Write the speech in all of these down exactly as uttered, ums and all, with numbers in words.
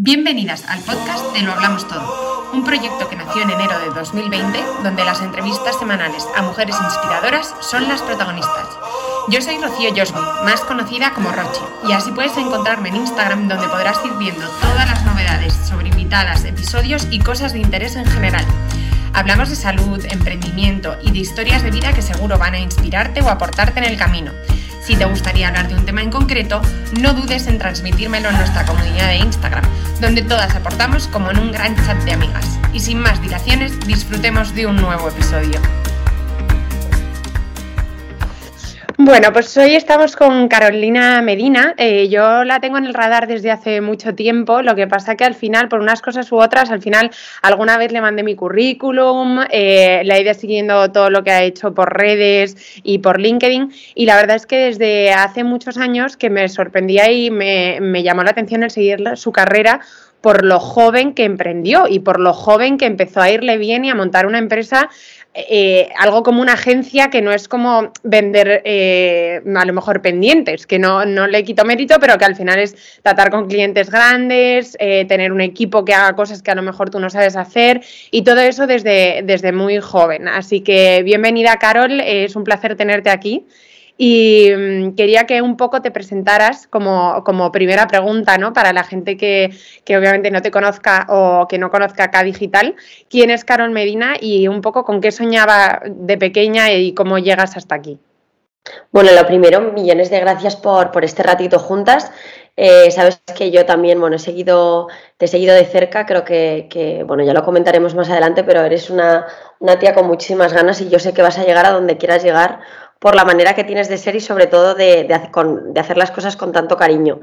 Bienvenidas al podcast de Lo Hablamos Todo, un proyecto que nació en enero de dos mil veinte, donde las entrevistas semanales a mujeres inspiradoras son las protagonistas. Yo soy Rocío Josby, más conocida como Rochi, y así puedes encontrarme en Instagram, donde podrás ir viendo todas las novedades sobre invitadas, episodios y cosas de interés en general. Hablamos de salud, emprendimiento y de historias de vida que seguro van a inspirarte o aportarte en el camino. Si te gustaría hablar de un tema en concreto, no dudes en transmitírmelo en nuestra comunidad de Instagram, donde todas aportamos como en un gran chat de amigas. Y sin más dilaciones, disfrutemos de un nuevo episodio. Bueno, pues hoy estamos con Carolina Medina. Eh, yo la tengo en el radar desde hace mucho tiempo, lo que pasa que al final, por unas cosas u otras, al final alguna vez le mandé mi currículum, eh, la he ido siguiendo todo lo que ha hecho por redes y por LinkedIn, y la verdad es que desde hace muchos años que me sorprendía y me, me llamó la atención el seguir su carrera por lo joven que emprendió y por lo joven que empezó a irle bien y a montar una empresa. Eh, algo como una agencia que no es como vender eh, a lo mejor pendientes, que no, no le quito mérito, pero que al final es tratar con clientes grandes, eh, tener un equipo que haga cosas que a lo mejor tú no sabes hacer, y todo eso desde, desde muy joven. Así que bienvenida, Carol, eh, es un placer tenerte aquí. Y um, quería que un poco te presentaras como, como primera pregunta, ¿no? Para la gente que, que obviamente no te conozca o que no conozca K Digital, ¿quién es Carol Medina y un poco con qué soñaba de pequeña y cómo llegas hasta aquí? Bueno, lo primero, millones de gracias por, por este ratito juntas. Eh, sabes que yo también, bueno, he seguido, te he seguido de cerca, creo que, que, bueno, ya lo comentaremos más adelante, pero eres una, una tía con muchísimas ganas y yo sé que vas a llegar a donde quieras llegar por la manera que tienes de ser y sobre todo de, de, con, de hacer las cosas con tanto cariño.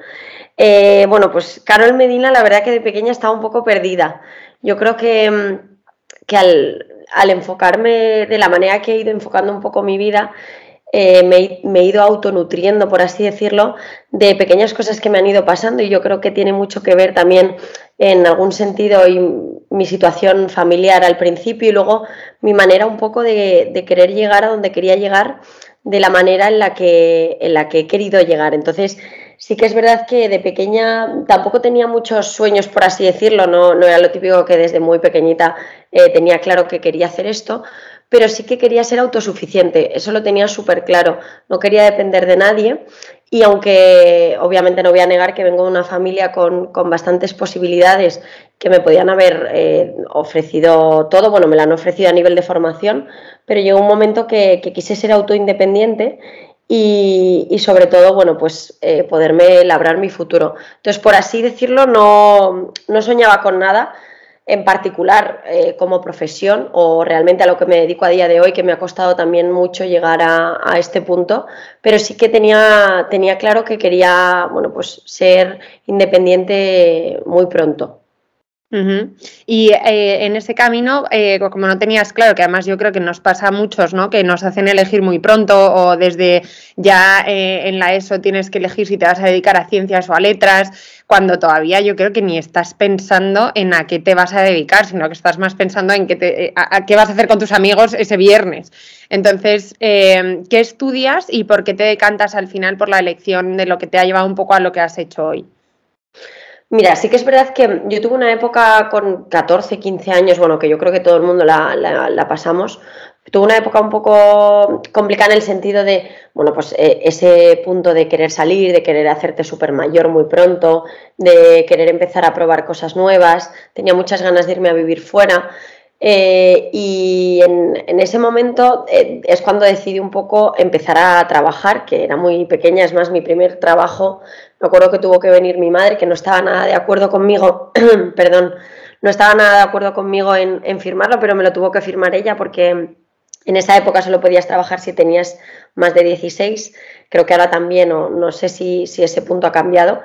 Eh, bueno, pues Carol Medina, la verdad que de pequeña estaba un poco perdida. Yo creo que, que al, al enfocarme de la manera que he ido enfocando un poco mi vida, eh, me, me he ido autonutriendo, por así decirlo, de pequeñas cosas que me han ido pasando, y yo creo que tiene mucho que ver también en algún sentido y mi situación familiar al principio y luego mi manera un poco de, de querer llegar a donde quería llegar, de la manera en la que, en la que he querido llegar. Entonces sí que es verdad que de pequeña tampoco tenía muchos sueños, por así decirlo, no, no era lo típico que desde muy pequeñita eh, tenía claro que quería hacer esto, pero sí que quería ser autosuficiente, eso lo tenía súper claro, no quería depender de nadie. Y aunque obviamente no voy a negar que vengo de una familia con, con bastantes posibilidades que me podían haber eh, ofrecido todo, bueno, me lo han ofrecido a nivel de formación, pero llegó un momento que, que quise ser autoindependiente y, y sobre todo, bueno, pues eh, poderme labrar mi futuro. Entonces, por así decirlo, no, no soñaba con nada en particular eh, como profesión o realmente a lo que me dedico a día de hoy, que me ha costado también mucho llegar a, a este punto, pero sí que tenía, tenía claro que quería, bueno, pues ser independiente muy pronto. Uh-huh. Y eh, en ese camino, eh, como no tenías claro, que además yo creo que nos pasa a muchos, ¿no? Que nos hacen elegir muy pronto o desde ya eh, en la ESO tienes que elegir si te vas a dedicar a ciencias o a letras, cuando todavía yo creo que ni estás pensando en a qué te vas a dedicar, sino que estás más pensando en qué, te, a, a qué vas a hacer con tus amigos ese viernes. Entonces, eh, ¿qué estudias y por qué te decantas al final por la elección de lo que te ha llevado un poco a lo que has hecho hoy? Mira, sí que es verdad que yo tuve una época con catorce, quince años, bueno, que yo creo que todo el mundo la, la, la pasamos, tuve una época un poco complicada en el sentido de, bueno, pues eh, ese punto de querer salir, de querer hacerte súper mayor muy pronto, de querer empezar a probar cosas nuevas, tenía muchas ganas de irme a vivir fuera. Eh, y en, en ese momento eh, es cuando decidí un poco empezar a trabajar, que era muy pequeña, es más, mi primer trabajo, me acuerdo que tuvo que venir mi madre, que no estaba nada de acuerdo conmigo, perdón, no estaba nada de acuerdo conmigo en, en firmarlo, pero me lo tuvo que firmar ella porque en esa época solo podías trabajar si tenías más de dieciséis, creo que ahora también, o no sé si, si ese punto ha cambiado,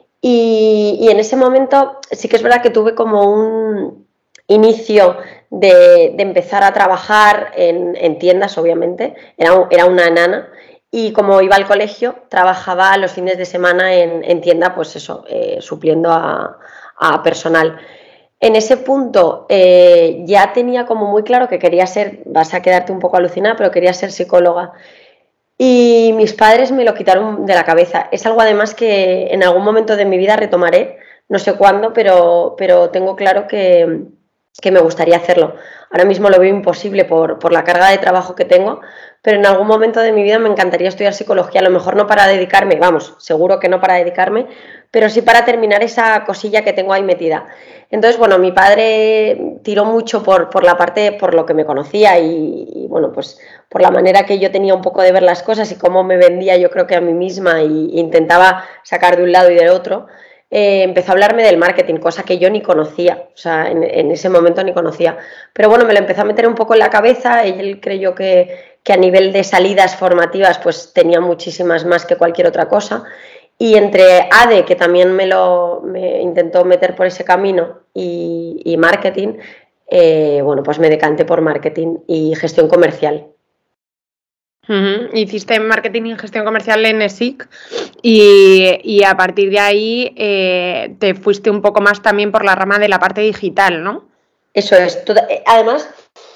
y, y en ese momento sí que es verdad que tuve como un inicio de, de empezar a trabajar en, en tiendas, obviamente, era, era una nana, y como iba al colegio, trabajaba los fines de semana en, en tienda, pues eso, eh, supliendo a, a personal. En ese punto eh, ya tenía como muy claro que quería ser, vas a quedarte un poco alucinada, pero quería ser psicóloga. Y mis padres me lo quitaron de la cabeza. Es algo además que en algún momento de mi vida retomaré, no sé cuándo, pero, pero tengo claro que, que me gustaría hacerlo. Ahora mismo lo veo imposible por, por la carga de trabajo que tengo, pero en algún momento de mi vida me encantaría estudiar psicología, a lo mejor no para dedicarme, vamos, seguro que no para dedicarme, pero sí para terminar esa cosilla que tengo ahí metida. Entonces, bueno, mi padre tiró mucho por, por la parte, por lo que me conocía y, y, bueno, pues por la manera que yo tenía un poco de ver las cosas y cómo me vendía yo creo que a mí misma y, e intentaba sacar de un lado y del otro. Eh, empezó a hablarme del marketing, cosa que yo ni conocía, o sea, en, en ese momento ni conocía. Pero bueno, me lo empezó a meter un poco en la cabeza, él creyó que, que a nivel de salidas formativas pues tenía muchísimas más que cualquier otra cosa. Y entre A D E, que también me lo me intentó meter por ese camino, y, y marketing, eh, bueno, pues me decanté por marketing y gestión comercial. Uh-huh. Hiciste marketing y gestión comercial en ESIC y, y a partir de ahí eh, te fuiste un poco más también por la rama de la parte digital, ¿no? Eso es. Además,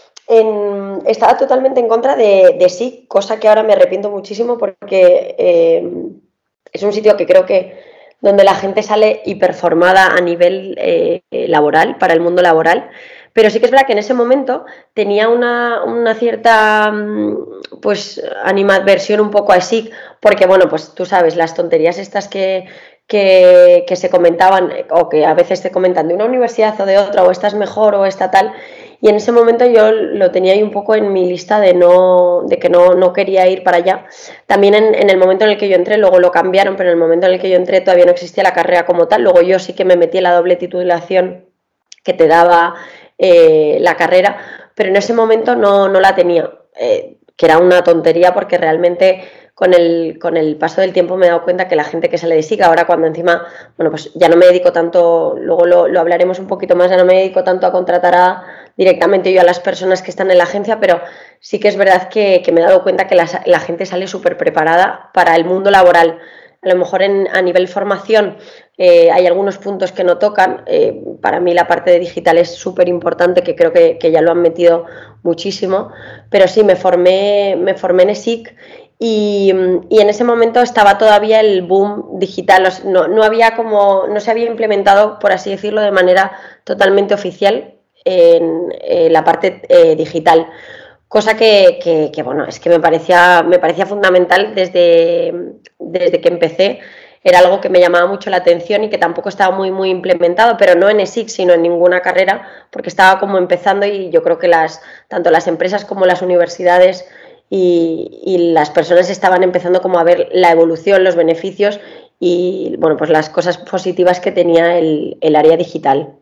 en, estaba totalmente en contra de, de ESIC, cosa que ahora me arrepiento muchísimo porque eh, es un sitio que creo que donde la gente sale hiperformada a nivel eh, laboral, para el mundo laboral. Pero sí que es verdad que en ese momento tenía una, una cierta pues animadversión un poco a ESIC, porque bueno, pues tú sabes, las tonterías estas que, que, que se comentaban o que a veces te comentan de una universidad o de otra, o esta es mejor o esta tal, y en ese momento yo lo tenía ahí un poco en mi lista de no de que no, no quería ir para allá. También en, en el momento en el que yo entré, luego lo cambiaron, pero en el momento en el que yo entré todavía no existía la carrera como tal, luego yo sí que me metí en la doble titulación que te daba eh, la carrera, pero en ese momento no, no la tenía, eh, que era una tontería porque realmente con el, con el paso del tiempo me he dado cuenta que la gente que sale de SIC, ahora cuando encima, bueno, pues ya no me dedico tanto, luego lo, lo hablaremos un poquito más, ya no me dedico tanto a contratar a, directamente yo a las personas que están en la agencia, pero sí que es verdad que, que me he dado cuenta que la, la gente sale súper preparada para el mundo laboral. A lo mejor en, a nivel formación eh, hay algunos puntos que no tocan. Eh, para mí la parte de digital es súper importante, que creo que, que ya lo han metido muchísimo, pero sí, me formé, me formé en ESIC y, y en ese momento estaba todavía el boom digital, no, no había como, no se había implementado, por así decirlo, de manera totalmente oficial en, en la parte eh, digital. Cosa que, que, que, bueno, es que me parecía, me parecía fundamental desde, desde que empecé. Era algo que me llamaba mucho la atención y que tampoco estaba muy, muy implementado, pero no en ESIC, sino en ninguna carrera, porque estaba como empezando y yo creo que las, tanto las empresas como las universidades y, y las personas estaban empezando como a ver la evolución, los beneficios y, bueno, pues las cosas positivas que tenía el, el área digital.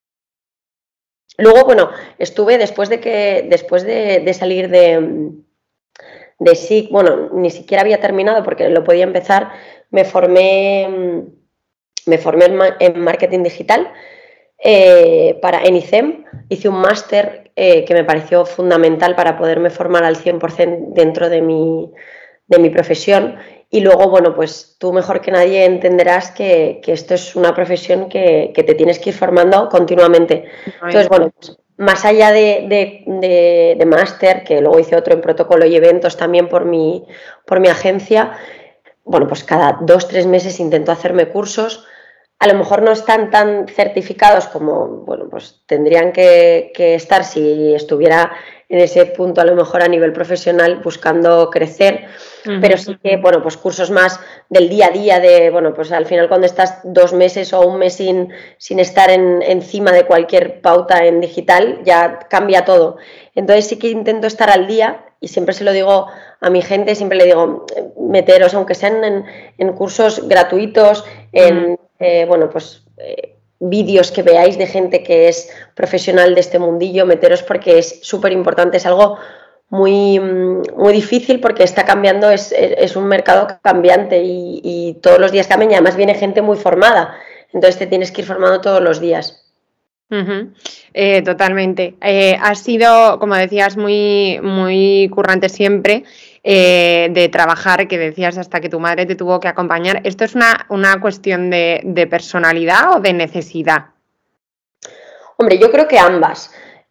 Luego, bueno, estuve después de que después de, de salir de, de SIC, bueno, ni siquiera había terminado porque lo podía empezar, me formé, me formé en, en marketing digital eh, para, en I C E M, hice un máster eh, que me pareció fundamental para poderme formar al cien por ciento dentro de mi, de mi profesión. Y luego, bueno, pues tú mejor que nadie entenderás que, que esto es una profesión que, que te tienes que ir formando continuamente. Entonces, bueno, pues, más allá de, de, de, de máster, que luego hice otro en protocolo y eventos también por mi, por mi agencia, bueno, pues cada dos, tres meses intento hacerme cursos. A lo mejor no están tan certificados como, bueno, pues tendrían que, que estar si estuviera en ese punto a lo mejor a nivel profesional buscando crecer, uh-huh. Pero sí que, bueno, pues cursos más del día a día de, bueno, pues al final cuando estás dos meses o un mes sin, sin estar en, encima de cualquier pauta en digital, ya cambia todo. Entonces sí que intento estar al día y siempre se lo digo a mi gente, siempre le digo, meteros, aunque sean en, en cursos gratuitos, en, uh-huh. eh, bueno, pues... Eh, vídeos que veáis de gente que es profesional de este mundillo, meteros porque es súper importante, es algo muy, muy difícil porque está cambiando, es, es un mercado cambiante y, y todos los días cambian y además viene gente muy formada, entonces te tienes que ir formando todos los días. Uh-huh. Eh, totalmente. Eh, has sido, como decías, muy, muy currante siempre eh, de trabajar, que decías hasta que tu madre te tuvo que acompañar. ¿Esto es una, una cuestión de, de personalidad o de necesidad? Hombre, yo creo que ambas.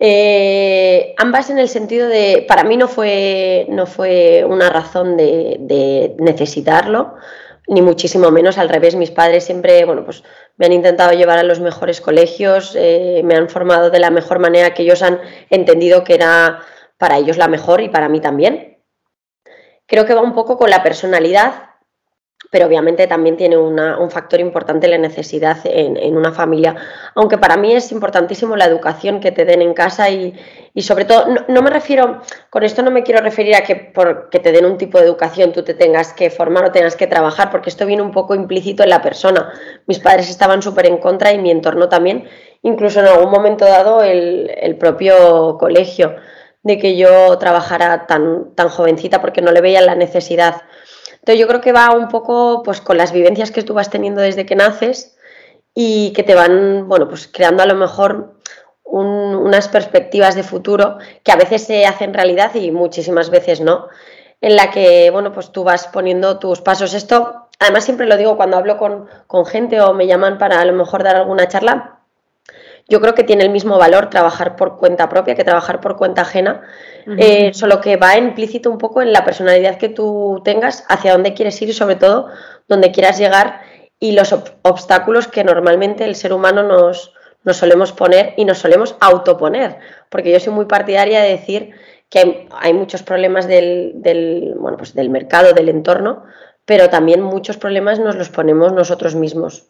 Eh, ambas en el sentido de, para mí no fue, no fue una razón de, de necesitarlo, ni muchísimo menos, al revés. Mis padres siempre, bueno, pues me han intentado llevar a los mejores colegios, eh, me han formado de la mejor manera que ellos han entendido que era para ellos la mejor y para mí también. Creo que va un poco con la personalidad, pero obviamente también tiene una, un factor importante la necesidad en, en una familia, aunque para mí es importantísimo la educación que te den en casa y, y sobre todo, no, no me refiero, con esto no me quiero referir a que por que te den un tipo de educación tú te tengas que formar o tengas que trabajar, porque esto viene un poco implícito en la persona. Mis padres estaban súper en contra y mi entorno también, incluso en algún momento dado el, el propio colegio, de que yo trabajara tan, tan jovencita porque no le veían la necesidad. Entonces yo creo que va un poco pues con las vivencias que tú vas teniendo desde que naces y que te van, bueno, pues creando a lo mejor un, unas perspectivas de futuro que a veces se hacen realidad y muchísimas veces no, en la que, bueno, pues tú vas poniendo tus pasos. Esto, además siempre lo digo cuando hablo con, con gente o me llaman para a lo mejor dar alguna charla, yo creo que tiene el mismo valor trabajar por cuenta propia que trabajar por cuenta ajena, uh-huh. eh, solo que va implícito un poco en la personalidad que tú tengas, hacia dónde quieres ir y sobre todo dónde quieras llegar y los ob- obstáculos que normalmente el ser humano nos, nos solemos poner y nos solemos autoponer, porque yo soy muy partidaria de decir que hay, hay muchos problemas del, del, bueno, pues del mercado, del entorno, pero también muchos problemas nos los ponemos nosotros mismos.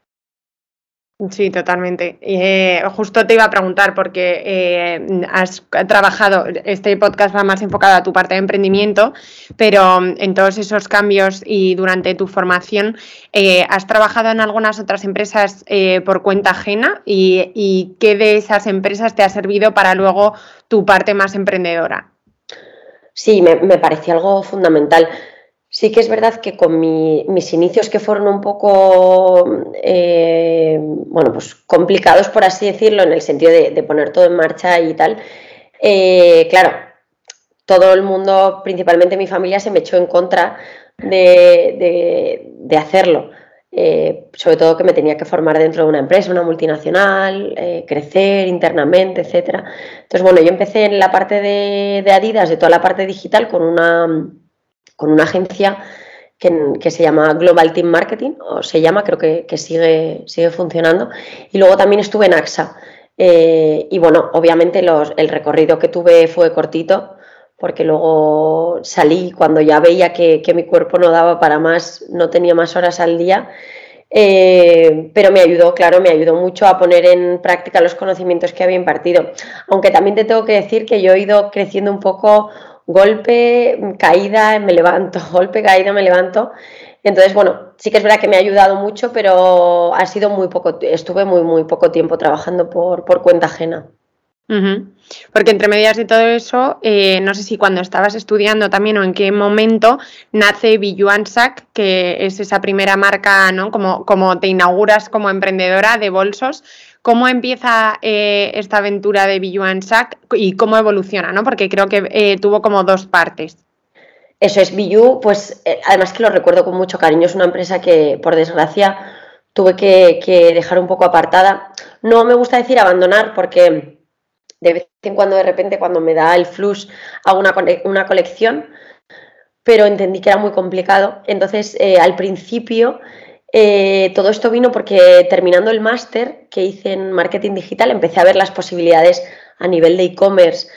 Sí, totalmente. Eh, justo te iba a preguntar porque eh, has trabajado, este podcast va más enfocado a tu parte de emprendimiento, pero en todos esos cambios y durante tu formación, eh, ¿has trabajado en algunas otras empresas eh, por cuenta ajena? ¿Y, y qué de esas empresas te ha servido para luego tu parte más emprendedora? Sí, me, me pareció algo fundamental. Sí que es verdad que con mi, mis inicios que fueron un poco, eh, bueno, pues complicados, por así decirlo, en el sentido de, de poner todo en marcha y tal, eh, claro, todo el mundo, principalmente mi familia, se me echó en contra de, de, de hacerlo. Eh, sobre todo que me tenía que formar dentro de una empresa, una multinacional, eh, crecer internamente, etcétera. Entonces, bueno, yo empecé en la parte de, de Adidas, de toda la parte digital, con una... con una agencia que, que se llama Global Team Marketing, o se llama, creo que, que sigue, sigue funcionando, y luego también estuve en A X A, eh, y bueno, obviamente los, el recorrido que tuve fue cortito, porque luego salí cuando ya veía que, que mi cuerpo no daba para más, no tenía más horas al día, eh, pero me ayudó, claro, me ayudó mucho a poner en práctica los conocimientos que había impartido, aunque también te tengo que decir que yo he ido creciendo un poco golpe, caída, me levanto, golpe, caída, me levanto. Entonces, bueno, sí que es verdad que me ha ayudado mucho, pero ha sido muy poco, estuve muy, muy poco tiempo trabajando por, por cuenta ajena. Uh-huh. Porque entre medias de todo eso, eh, no sé si cuando estabas estudiando también o en qué momento nace Be You and Sac, que es esa primera marca, ¿no? Como, como te inauguras como emprendedora de bolsos. ¿Cómo empieza eh, esta aventura de Be You and Sac y cómo evoluciona, ¿no? Porque creo que eh, tuvo como dos partes. Eso es, Be You, pues eh, además que lo recuerdo con mucho cariño, es una empresa que por desgracia tuve que, que dejar un poco apartada. No me gusta decir abandonar porque de vez en cuando, de repente, cuando me da el flush, hago una, una colección, pero entendí que era muy complicado. Entonces, eh, al principio, eh, todo esto vino porque terminando el máster que hice en marketing digital, empecé a ver las posibilidades a nivel de e-commerce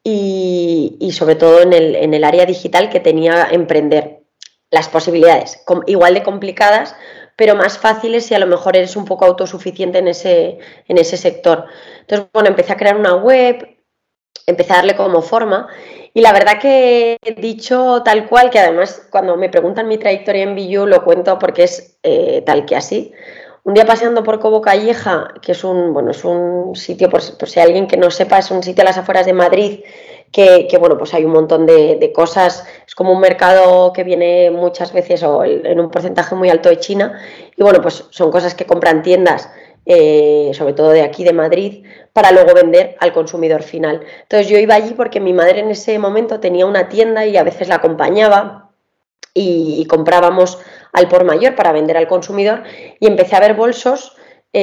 y, y sobre todo en el, en el área digital que tenía emprender. Las posibilidades, com, igual de complicadas, pero más fáciles si a lo mejor eres un poco autosuficiente en ese, en ese sector. Entonces, bueno, empecé a crear una web, empecé a darle como forma y la verdad que dicho tal cual, que además cuando me preguntan mi trayectoria en Be You lo cuento porque es eh, tal que así. Un día paseando por Cobo Calleja, que es un, bueno, es un sitio, por, por si alguien que no sepa, es un sitio a las afueras de Madrid, que, que bueno, pues hay un montón de, de cosas, es como un mercado que viene muchas veces o el, en un porcentaje muy alto de China, y bueno, pues son cosas que compran tiendas, eh, sobre todo de aquí de Madrid, para luego vender al consumidor final. Entonces yo iba allí porque mi madre en ese momento tenía una tienda y a veces la acompañaba y, y comprábamos al por mayor para vender al consumidor y empecé a ver bolsos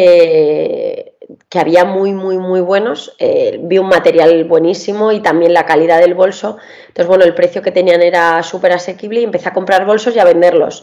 eh, que había muy, muy, muy buenos. Eh, vi un material buenísimo y también la calidad del bolso. Entonces, bueno, el precio que tenían era súper asequible y empecé a comprar bolsos y a venderlos.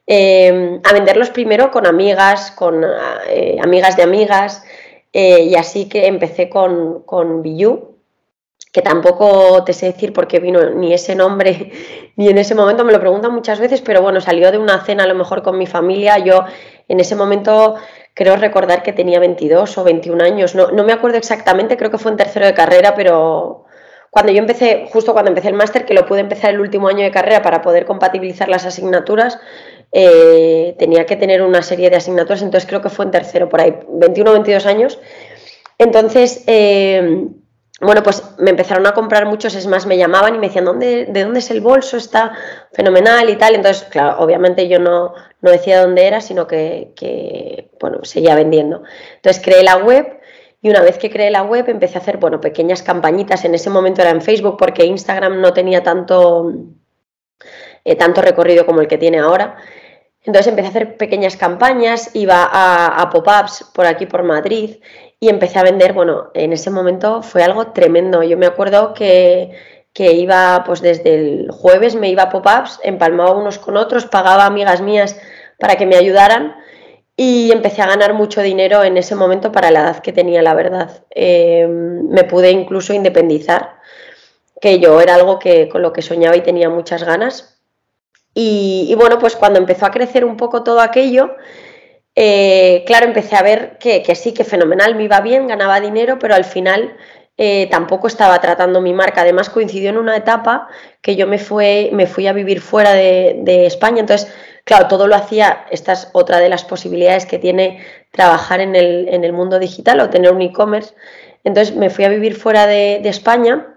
eh, a venderlos primero con amigas, con eh, amigas de amigas, eh, y así que empecé con, con Biyu, que tampoco te sé decir por qué vino ni ese nombre, ni en ese momento, me lo preguntan muchas veces, pero bueno, salió de una cena a lo mejor con mi familia. Yo en ese momento creo recordar que tenía veintidós o veintiún años, no, no me acuerdo exactamente, creo que fue en tercero de carrera, pero cuando yo empecé, justo cuando empecé el máster, que lo pude empezar el último año de carrera para poder compatibilizar las asignaturas, eh, tenía que tener una serie de asignaturas, entonces creo que fue en tercero, por ahí, veintiuno o veintidós años. Entonces, eh, bueno, pues me empezaron a comprar muchos, es más, me llamaban y me decían, ¿dónde, ¿de dónde es el bolso? Está fenomenal y tal. Entonces, claro, obviamente yo no, no decía dónde era, sino que, que, bueno, seguía vendiendo. Entonces creé la web y una vez que creé la web empecé a hacer, bueno, pequeñas campañitas. En ese momento era en Facebook porque Instagram no tenía tanto, eh, tanto recorrido como el que tiene ahora. Entonces empecé a hacer pequeñas campañas, iba a, a pop-ups por aquí, por Madrid, y empecé a vender. Bueno, en ese momento fue algo tremendo. Yo me acuerdo que, que iba, pues desde el jueves me iba a pop-ups, empalmaba unos con otros, pagaba a amigas mías para que me ayudaran y empecé a ganar mucho dinero en ese momento para la edad que tenía, la verdad. Eh, me pude incluso independizar, que yo era algo que, con lo que soñaba y tenía muchas ganas. Y, y bueno, pues cuando empezó a crecer un poco todo aquello, eh, claro, empecé a ver que, que sí, que fenomenal, me iba bien, ganaba dinero, pero al final eh, tampoco estaba tratando mi marca. Además coincidió en una etapa que yo me, fue, me fui a vivir fuera de, de España, entonces, claro, todo lo hacía, esta es otra de las posibilidades que tiene trabajar en el, en el mundo digital o tener un e-commerce. Entonces me fui a vivir fuera de, de España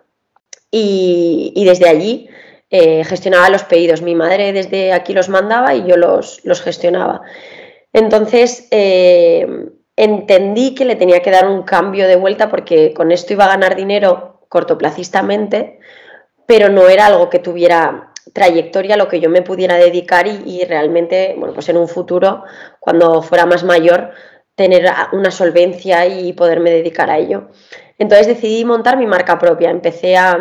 y, y desde allí eh, gestionaba los pedidos. Mi madre desde aquí los mandaba y yo los, los gestionaba. Entonces eh, entendí que le tenía que dar un cambio de vuelta porque con esto iba a ganar dinero cortoplacistamente, pero no era algo que tuviera trayectoria a lo que yo me pudiera dedicar y, y realmente, bueno, pues en un futuro, cuando fuera más mayor, tener una solvencia y poderme dedicar a ello. Entonces decidí montar mi marca propia. Empecé a,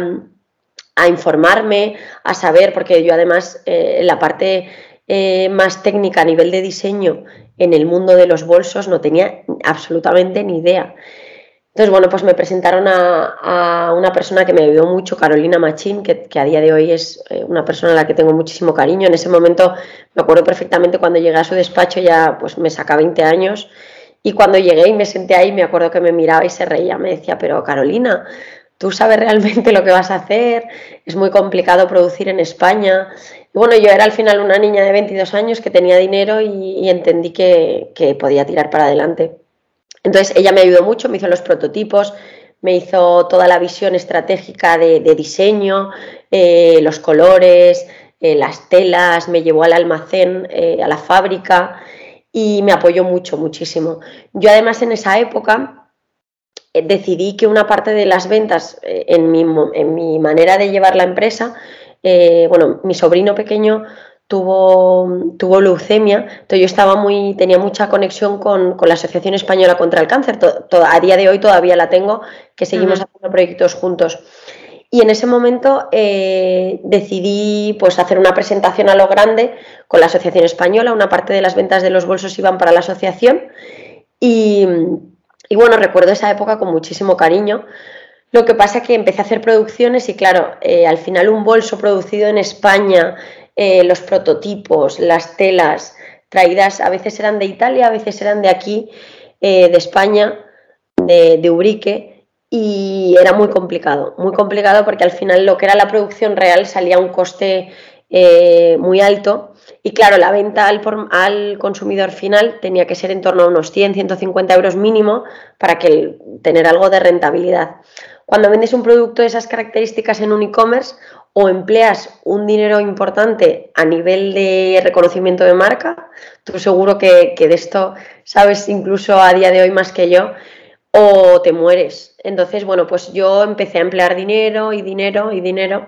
a informarme, a saber, porque yo además eh, la parte eh, más técnica a nivel de diseño en el mundo de los bolsos no tenía absolutamente ni idea. Entonces, bueno, pues me presentaron a, a una persona que me ayudó mucho, Carolina Machín, que, que a día de hoy es una persona a la que tengo muchísimo cariño. En ese momento me acuerdo perfectamente cuando llegué a su despacho, ya pues me saca veinte años, y cuando llegué y me senté ahí, me acuerdo que me miraba y se reía, me decía, pero Carolina, ¿tú sabes realmente lo que vas a hacer? Es muy complicado producir en España. Y bueno, yo era al final una niña de veintidós años que tenía dinero y, y entendí que, que podía tirar para adelante. Entonces ella me ayudó mucho, me hizo los prototipos, me hizo toda la visión estratégica de, de diseño, eh, los colores, eh, las telas, me llevó al almacén, eh, a la fábrica y me apoyó mucho, muchísimo. Yo además en esa época eh, decidí que una parte de las ventas eh, en, mi, en mi manera de llevar la empresa, eh, bueno, mi sobrino pequeño Tuvo, tuvo leucemia, entonces yo estaba muy, tenía mucha conexión con, con la Asociación Española contra el Cáncer, to, to, a día de hoy todavía la tengo, que seguimos uh-huh. haciendo proyectos juntos. Y en ese momento eh, decidí pues, hacer una presentación a lo grande con la Asociación Española, una parte de las ventas de los bolsos iban para la asociación y, y bueno, recuerdo esa época con muchísimo cariño. Lo que pasa es que empecé a hacer producciones y claro, eh, al final un bolso producido en España, eh, los prototipos, las telas traídas, a veces eran de Italia, a veces eran de aquí, eh, de España, de, de Ubrique, y era muy complicado, muy complicado porque al final lo que era la producción real salía a un coste eh, muy alto y claro, la venta al, por, al consumidor final tenía que ser en torno a unos cien, ciento cincuenta euros mínimo para que el, tener algo de rentabilidad. Cuando vendes un producto de esas características en un e-commerce o empleas un dinero importante a nivel de reconocimiento de marca, tú seguro que, que de esto sabes incluso a día de hoy más que yo, o te mueres. Entonces, bueno, pues yo empecé a emplear dinero y dinero y dinero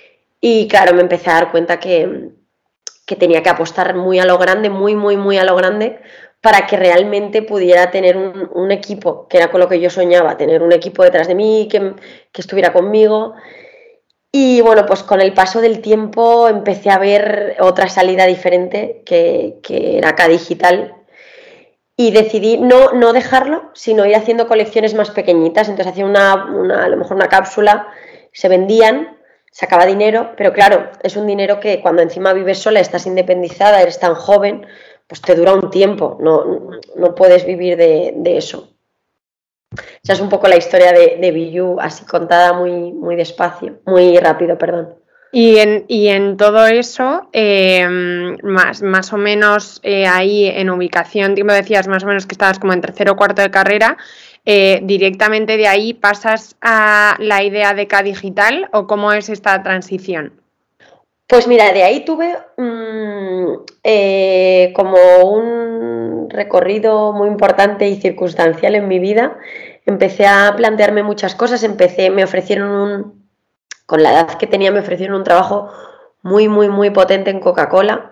y claro, me empecé a dar cuenta que, que tenía que apostar muy a lo grande, muy, muy, muy a lo grande, para que realmente pudiera tener un, un equipo, que era con lo que yo soñaba, tener un equipo detrás de mí, que, que estuviera conmigo. Y bueno, pues con el paso del tiempo empecé a ver otra salida diferente que, que era K Digital y decidí no, no dejarlo, sino ir haciendo colecciones más pequeñitas. Entonces hacía una, una, a lo mejor una cápsula, se vendían, sacaba dinero, pero claro, es un dinero que cuando encima vives sola, estás independizada, eres tan joven, pues te dura un tiempo, no, no puedes vivir de, de eso. Esa es un poco la historia de, de Biyu, así contada muy, muy despacio, muy rápido, perdón. Y en, y en todo eso, eh, más, más o menos eh, ahí en ubicación, tú me decías más o menos que estabas como en tercero o cuarto de carrera, eh, ¿directamente de ahí pasas a la idea de K Digital o cómo es esta transición? Pues mira, de ahí tuve mmm, eh, como un recorrido muy importante y circunstancial en mi vida. Empecé a plantearme muchas cosas, empecé, me ofrecieron un, con la edad que tenía, me ofrecieron un trabajo muy, muy, muy potente en Coca-Cola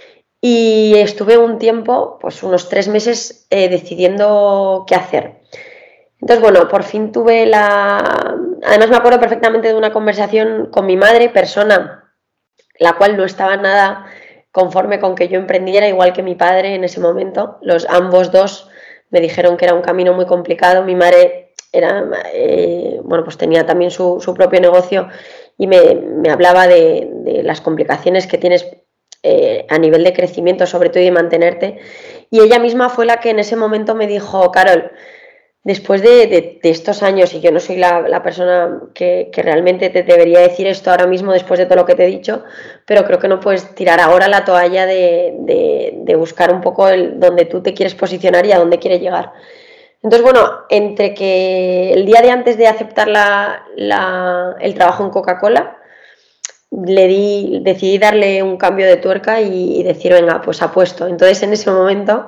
y estuve un tiempo, pues unos tres meses, eh, decidiendo qué hacer. Entonces, bueno, por fin tuve la... Además me acuerdo perfectamente de una conversación con mi madre, persona la cual no estaba nada conforme con que yo emprendiera, igual que mi padre en ese momento. Los ambos dos me dijeron que era un camino muy complicado. Mi madre era, eh, bueno, pues tenía también su, su propio negocio y me, me hablaba de, de las complicaciones que tienes eh, a nivel de crecimiento, sobre todo, y de mantenerte. Y ella misma fue la que en ese momento me dijo: Carol, después de, de, de estos años, y yo no soy la, la persona que, que realmente te debería decir esto ahora mismo después de todo lo que te he dicho, pero creo que no puedes tirar ahora la toalla de, de, de buscar un poco el, donde tú te quieres posicionar y a dónde quieres llegar. Entonces, bueno, entre que el día de antes de aceptar la, la, el trabajo en Coca-Cola, le di, decidí darle un cambio de tuerca y, y decir, venga, pues apuesto. Entonces, en ese momento...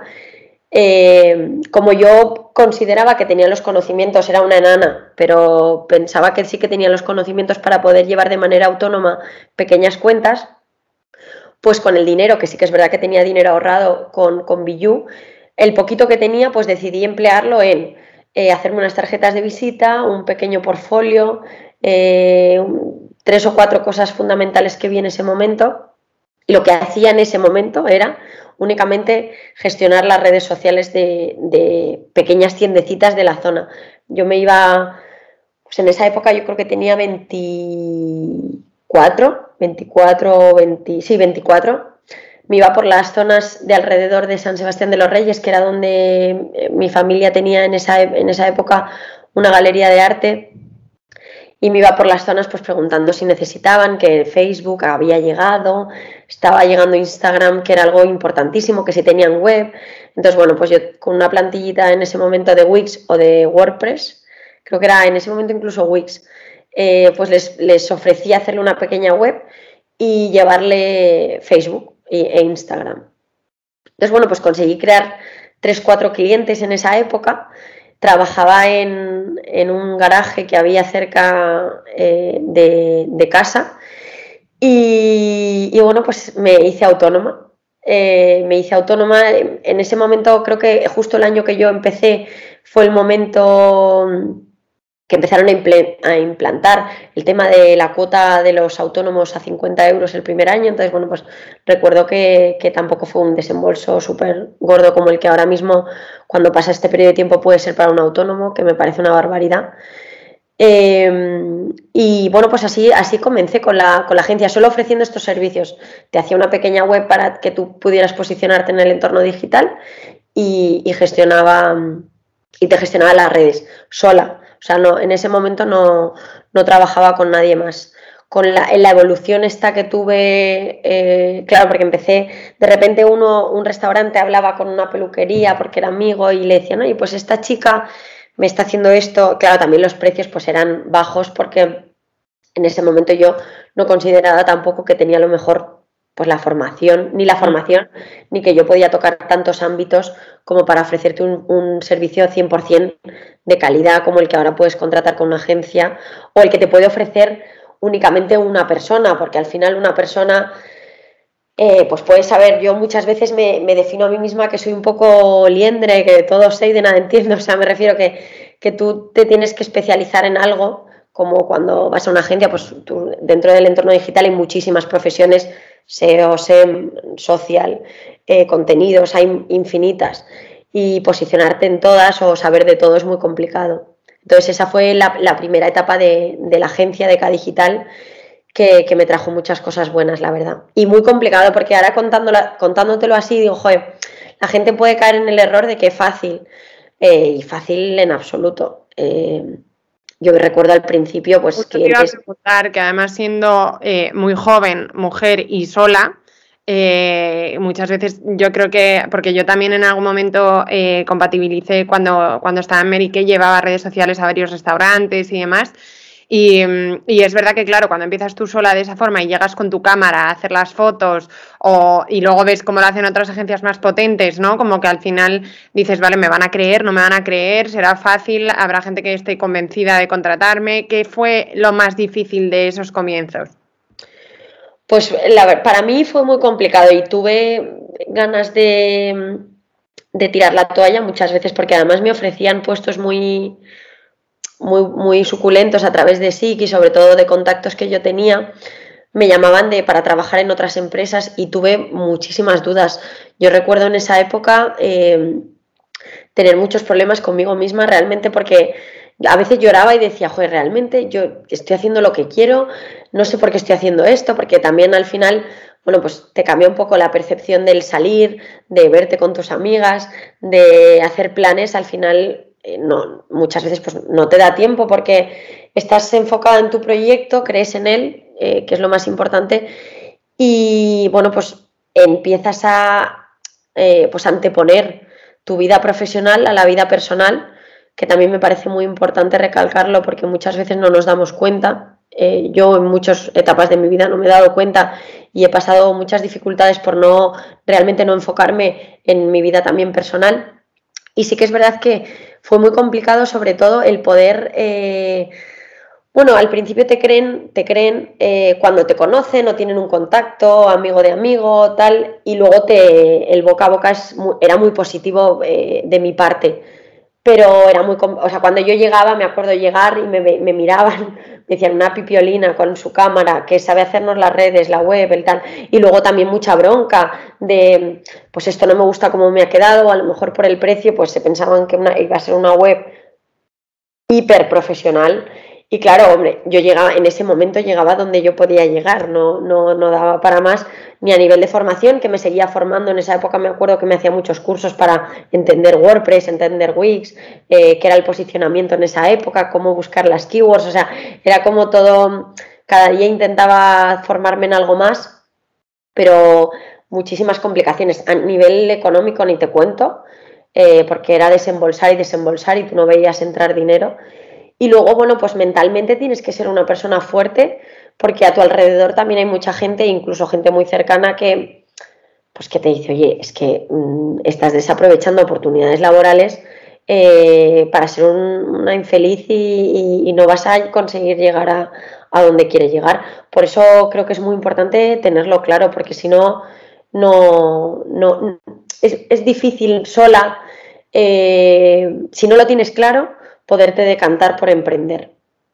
Eh, como yo consideraba que tenía los conocimientos, era una enana, pero pensaba que sí que tenía los conocimientos para poder llevar de manera autónoma pequeñas cuentas, pues con el dinero, que sí que es verdad que tenía dinero ahorrado con, con Biyu, el poquito que tenía, pues decidí emplearlo en eh, hacerme unas tarjetas de visita, un pequeño portfolio, eh, tres o cuatro cosas fundamentales que vi en ese momento. Y lo que hacía en ese momento era únicamente gestionar las redes sociales de, de pequeñas tiendecitas de la zona. Yo me iba, pues en esa época yo creo que tenía veinticuatro, veinticuatro, veinte, sí, veinticuatro. Me iba por las zonas de alrededor de San Sebastián de los Reyes, que era donde mi familia tenía en esa, en esa época una galería de arte. Y me iba por las zonas pues preguntando si necesitaban, que Facebook había llegado, estaba llegando Instagram, que era algo importantísimo, que si tenían web. Entonces, bueno, pues yo con una plantillita en ese momento de Wix o de WordPress, creo que era en ese momento incluso Wix, eh, pues les, les ofrecía hacerle una pequeña web y llevarle Facebook e Instagram. Entonces, bueno, pues conseguí crear tres, cuatro clientes en esa época. Trabajaba en, en un garaje que había cerca eh, de, de casa y, y bueno, pues me hice autónoma. Eh, me hice autónoma. En ese momento, creo que justo el año que yo empecé fue el momento que empezaron a implantar el tema de la cuota de los autónomos a cincuenta euros el primer año. Entonces, bueno, pues recuerdo que, que tampoco fue un desembolso súper gordo como el que ahora mismo, cuando pasa este periodo de tiempo, puede ser para un autónomo, que me parece una barbaridad. Eh, y bueno, pues así, así comencé con la, con la agencia, solo ofreciendo estos servicios. Te hacía una pequeña web para que tú pudieras posicionarte en el entorno digital y, y gestionaba y te gestionaba las redes sola. O sea, no, en ese momento no, no trabajaba con nadie más. Con la, en la evolución esta que tuve, eh, claro, porque empecé, de repente uno, un restaurante hablaba con una peluquería porque era amigo y le decían, oye, pues esta chica me está haciendo esto. Claro, también los precios pues eran bajos porque en ese momento yo no consideraba tampoco que tenía lo mejor pues la formación, ni la formación, ni que yo podía tocar tantos ámbitos como para ofrecerte un, un servicio cien por ciento de calidad como el que ahora puedes contratar con una agencia o el que te puede ofrecer únicamente una persona, porque al final una persona, eh, pues puedes saber, yo muchas veces me, me defino a mí misma que soy un poco liendre, que de todo sé y de nada entiendo, o sea, me refiero que, que tú te tienes que especializar en algo como cuando vas a una agencia, pues tú, dentro del entorno digital hay muchísimas profesiones, S E O, S E M, social, eh, contenidos, hay infinitas, y posicionarte en todas o saber de todo es muy complicado. Entonces esa fue la, la primera etapa de, de la agencia de K Digital, que, que me trajo muchas cosas buenas, la verdad. Y muy complicado, porque ahora contándotelo así, digo, joder, la gente puede caer en el error de que es fácil, eh, y fácil en absoluto. Eh, yo me recuerdo al principio, pues Justo clientes... te iba a preguntar que además siendo eh, muy joven, mujer y sola, eh, muchas veces yo creo que, porque yo también en algún momento eh, compatibilicé cuando, cuando estaba en Mary Kay, llevaba redes sociales a varios restaurantes y demás. Y, y es verdad que, claro, cuando empiezas tú sola de esa forma y llegas con tu cámara a hacer las fotos o, y luego ves cómo lo hacen otras agencias más potentes, ¿no? Como que al final dices, vale, ¿me van a creer? ¿No me van a creer? ¿Será fácil? ¿Habrá gente que esté convencida de contratarme? ¿Qué fue lo más difícil de esos comienzos? Pues la, para mí fue muy complicado y tuve ganas de, de tirar la toalla muchas veces, porque además me ofrecían puestos muy... Muy, muy suculentos a través de S I C y sobre todo de contactos que yo tenía. Me llamaban de, para trabajar en otras empresas y tuve muchísimas dudas. Yo recuerdo en esa época eh, tener muchos problemas conmigo misma realmente, porque a veces lloraba y decía, joder, realmente yo estoy haciendo lo que quiero, no sé por qué estoy haciendo esto, porque también al final, bueno, pues te cambia un poco la percepción del salir, de verte con tus amigas, de hacer planes. Al final no, muchas veces pues no te da tiempo porque estás enfocada en tu proyecto, crees en él, eh, que es lo más importante, y bueno, pues empiezas a eh, pues anteponer tu vida profesional a la vida personal, que también me parece muy importante recalcarlo porque muchas veces no nos damos cuenta. Eh, yo en muchas etapas de mi vida no me he dado cuenta y he pasado muchas dificultades por no realmente no enfocarme en mi vida también personal. Y sí que es verdad que fue muy complicado, sobre todo el poder, eh, bueno, al principio te creen, te creen eh, cuando te conocen o tienen un contacto, amigo de amigo, tal, y luego te, el boca a boca es muy, era muy positivo eh, de mi parte. Pero era muy, o sea, cuando yo llegaba, me acuerdo llegar y me, me miraban, me decían una pipiolina con su cámara que sabe hacernos las redes, la web, el tal, y luego también mucha bronca de, pues esto no me gusta cómo me ha quedado, a lo mejor por el precio, pues se pensaban que una, iba a ser una web hiper profesional. Y claro, hombre, yo llegaba, en ese momento llegaba donde yo podía llegar, no, no, no daba para más, ni a nivel de formación, que me seguía formando. En esa época me acuerdo que me hacía muchos cursos para entender WordPress, entender Wix, eh, qué era el posicionamiento en esa época, cómo buscar las keywords, o sea, era como todo, cada día intentaba formarme en algo más, pero muchísimas complicaciones. A nivel económico ni te cuento, eh, porque era desembolsar y desembolsar y tú no veías entrar dinero. Y luego, bueno, pues mentalmente tienes que ser una persona fuerte, porque a tu alrededor también hay mucha gente, incluso gente muy cercana, que, pues que te dice, oye, es que mmm, estás desaprovechando oportunidades laborales eh, para ser un, una infeliz y, y, y no vas a conseguir llegar a, a donde quieres llegar. Por eso creo que es muy importante tenerlo claro, porque si no, no, no es, es difícil sola, eh, si no lo tienes claro, poderte decantar por emprender.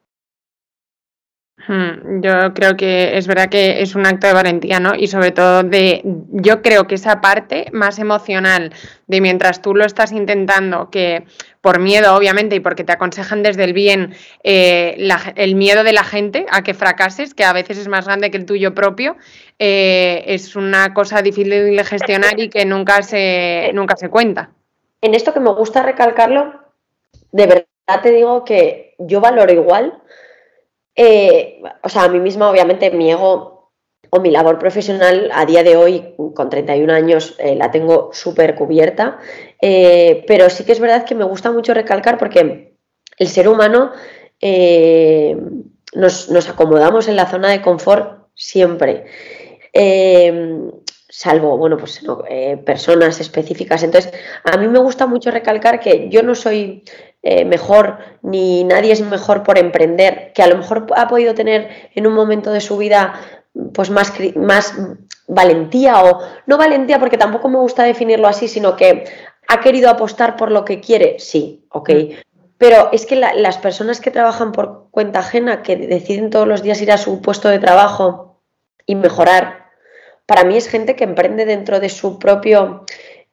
Yo creo que es verdad que es un acto de valentía, ¿no? Y sobre todo de, yo creo que esa parte más emocional de mientras tú lo estás intentando, que por miedo obviamente y porque te aconsejan desde el bien, eh, la, el miedo de la gente a que fracases, que a veces es más grande que el tuyo propio, eh, es una cosa difícil de gestionar y que nunca se, nunca se cuenta. En esto que me gusta recalcarlo, de verdad te digo que yo valoro igual. Eh, o sea, a mí misma, obviamente, mi ego o mi labor profesional a día de hoy, con treinta y un años, eh, la tengo súper cubierta, eh, pero sí que es verdad que me gusta mucho recalcar porque el ser humano eh, nos, nos acomodamos en la zona de confort siempre. Eh, salvo, bueno, pues no, eh, personas específicas. Entonces, a mí me gusta mucho recalcar que yo no soy eh, mejor, ni nadie es mejor por emprender, que a lo mejor ha podido tener en un momento de su vida pues más, más valentía, o no valentía porque tampoco me gusta definirlo así, sino que ha querido apostar por lo que quiere, sí, ok, Pero es que la, las personas que trabajan por cuenta ajena, que deciden todos los días ir a su puesto de trabajo y mejorar, para mí es gente que emprende dentro de su propio,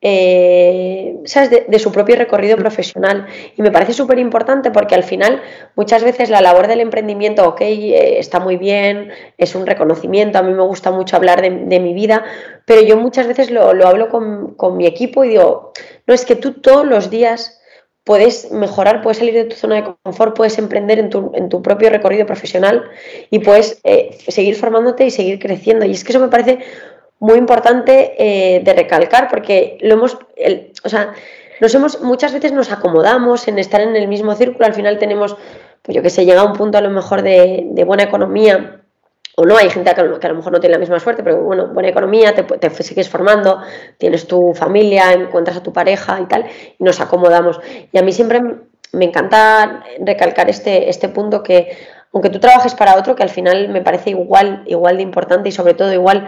eh, ¿sabes? De, de su propio recorrido profesional. Y me parece súper importante porque al final muchas veces la labor del emprendimiento, ok, eh, está muy bien, es un reconocimiento, a mí me gusta mucho hablar de, de mi vida, pero yo muchas veces lo, lo hablo con, con mi equipo y digo, no, es que tú todos los días puedes mejorar, puedes salir de tu zona de confort, puedes emprender en tu, en tu propio recorrido profesional y puedes eh, seguir formándote y seguir creciendo. Y es que eso me parece muy importante eh, de recalcar porque lo hemos, el, o sea, nos hemos, muchas veces nos acomodamos en estar en el mismo círculo, al final tenemos, pues yo que sé, llega a un punto a lo mejor de, de buena economía, o no, hay gente que a lo mejor no tiene la misma suerte, pero bueno, buena economía, te, te sigues formando, tienes tu familia, encuentras a tu pareja y tal, y nos acomodamos. Y a mí siempre me encanta recalcar este, este punto que, aunque tú trabajes para otro, que al final me parece igual, igual de importante y sobre todo igual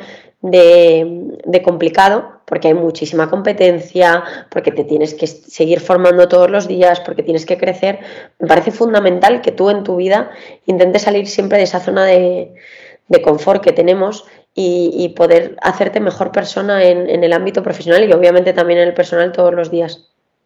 de, de complicado, porque hay muchísima competencia, porque te tienes que seguir formando todos los días, porque tienes que crecer, me parece fundamental que tú en tu vida intentes salir siempre de esa zona de de confort que tenemos y, y poder hacerte mejor persona en, en el ámbito profesional y obviamente también en el personal todos los días.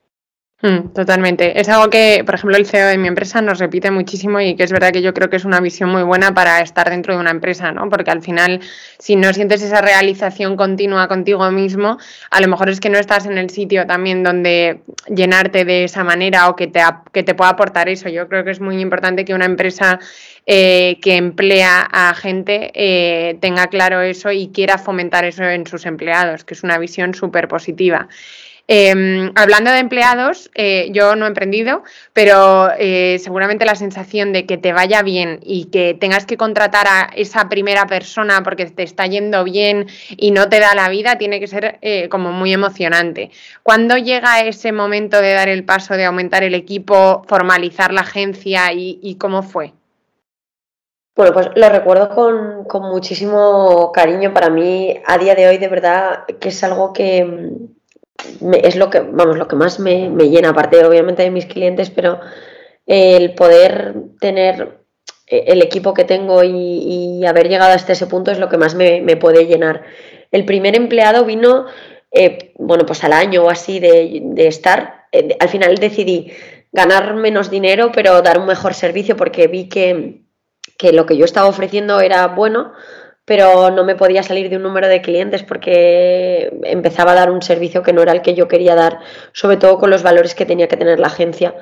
Mm, totalmente. Es algo que, por ejemplo, el C E O de mi empresa nos repite muchísimo y que es verdad que yo creo que es una visión muy buena para estar dentro de una empresa, ¿no? Porque al final, si no sientes esa realización continua contigo mismo, a lo mejor es que no estás en el sitio también donde llenarte de esa manera o que te, que te pueda aportar eso. Yo creo que es muy importante que una empresa eh, que emplea a gente eh, tenga claro eso y quiera fomentar eso en sus empleados, que es una visión súper positiva. Eh, hablando de empleados, eh, yo no he emprendido, pero eh, seguramente la sensación de que te vaya bien y que tengas que contratar a esa primera persona porque te está yendo bien y no te da la vida tiene que ser eh, como muy emocionante. ¿Cuándo llega ese momento de dar el paso de aumentar el equipo, formalizar la agencia y, y cómo fue? Bueno, pues lo recuerdo con, con muchísimo cariño. Para mí, a día de hoy, de verdad, que es algo que me, es lo que, vamos, lo que más me, me llena, aparte obviamente de mis clientes, pero el poder tener el equipo que tengo y, y haber llegado hasta ese punto es lo que más me, me puede llenar. El primer empleado vino, eh, bueno, pues al año o así de, de estar. Eh, al final decidí ganar menos dinero, pero dar un mejor servicio porque vi que, que lo que yo estaba ofreciendo era bueno, pero no me podía salir de un número de clientes porque empezaba a dar un servicio que no era el que yo quería dar, sobre todo con los valores que tenía que tener la agencia.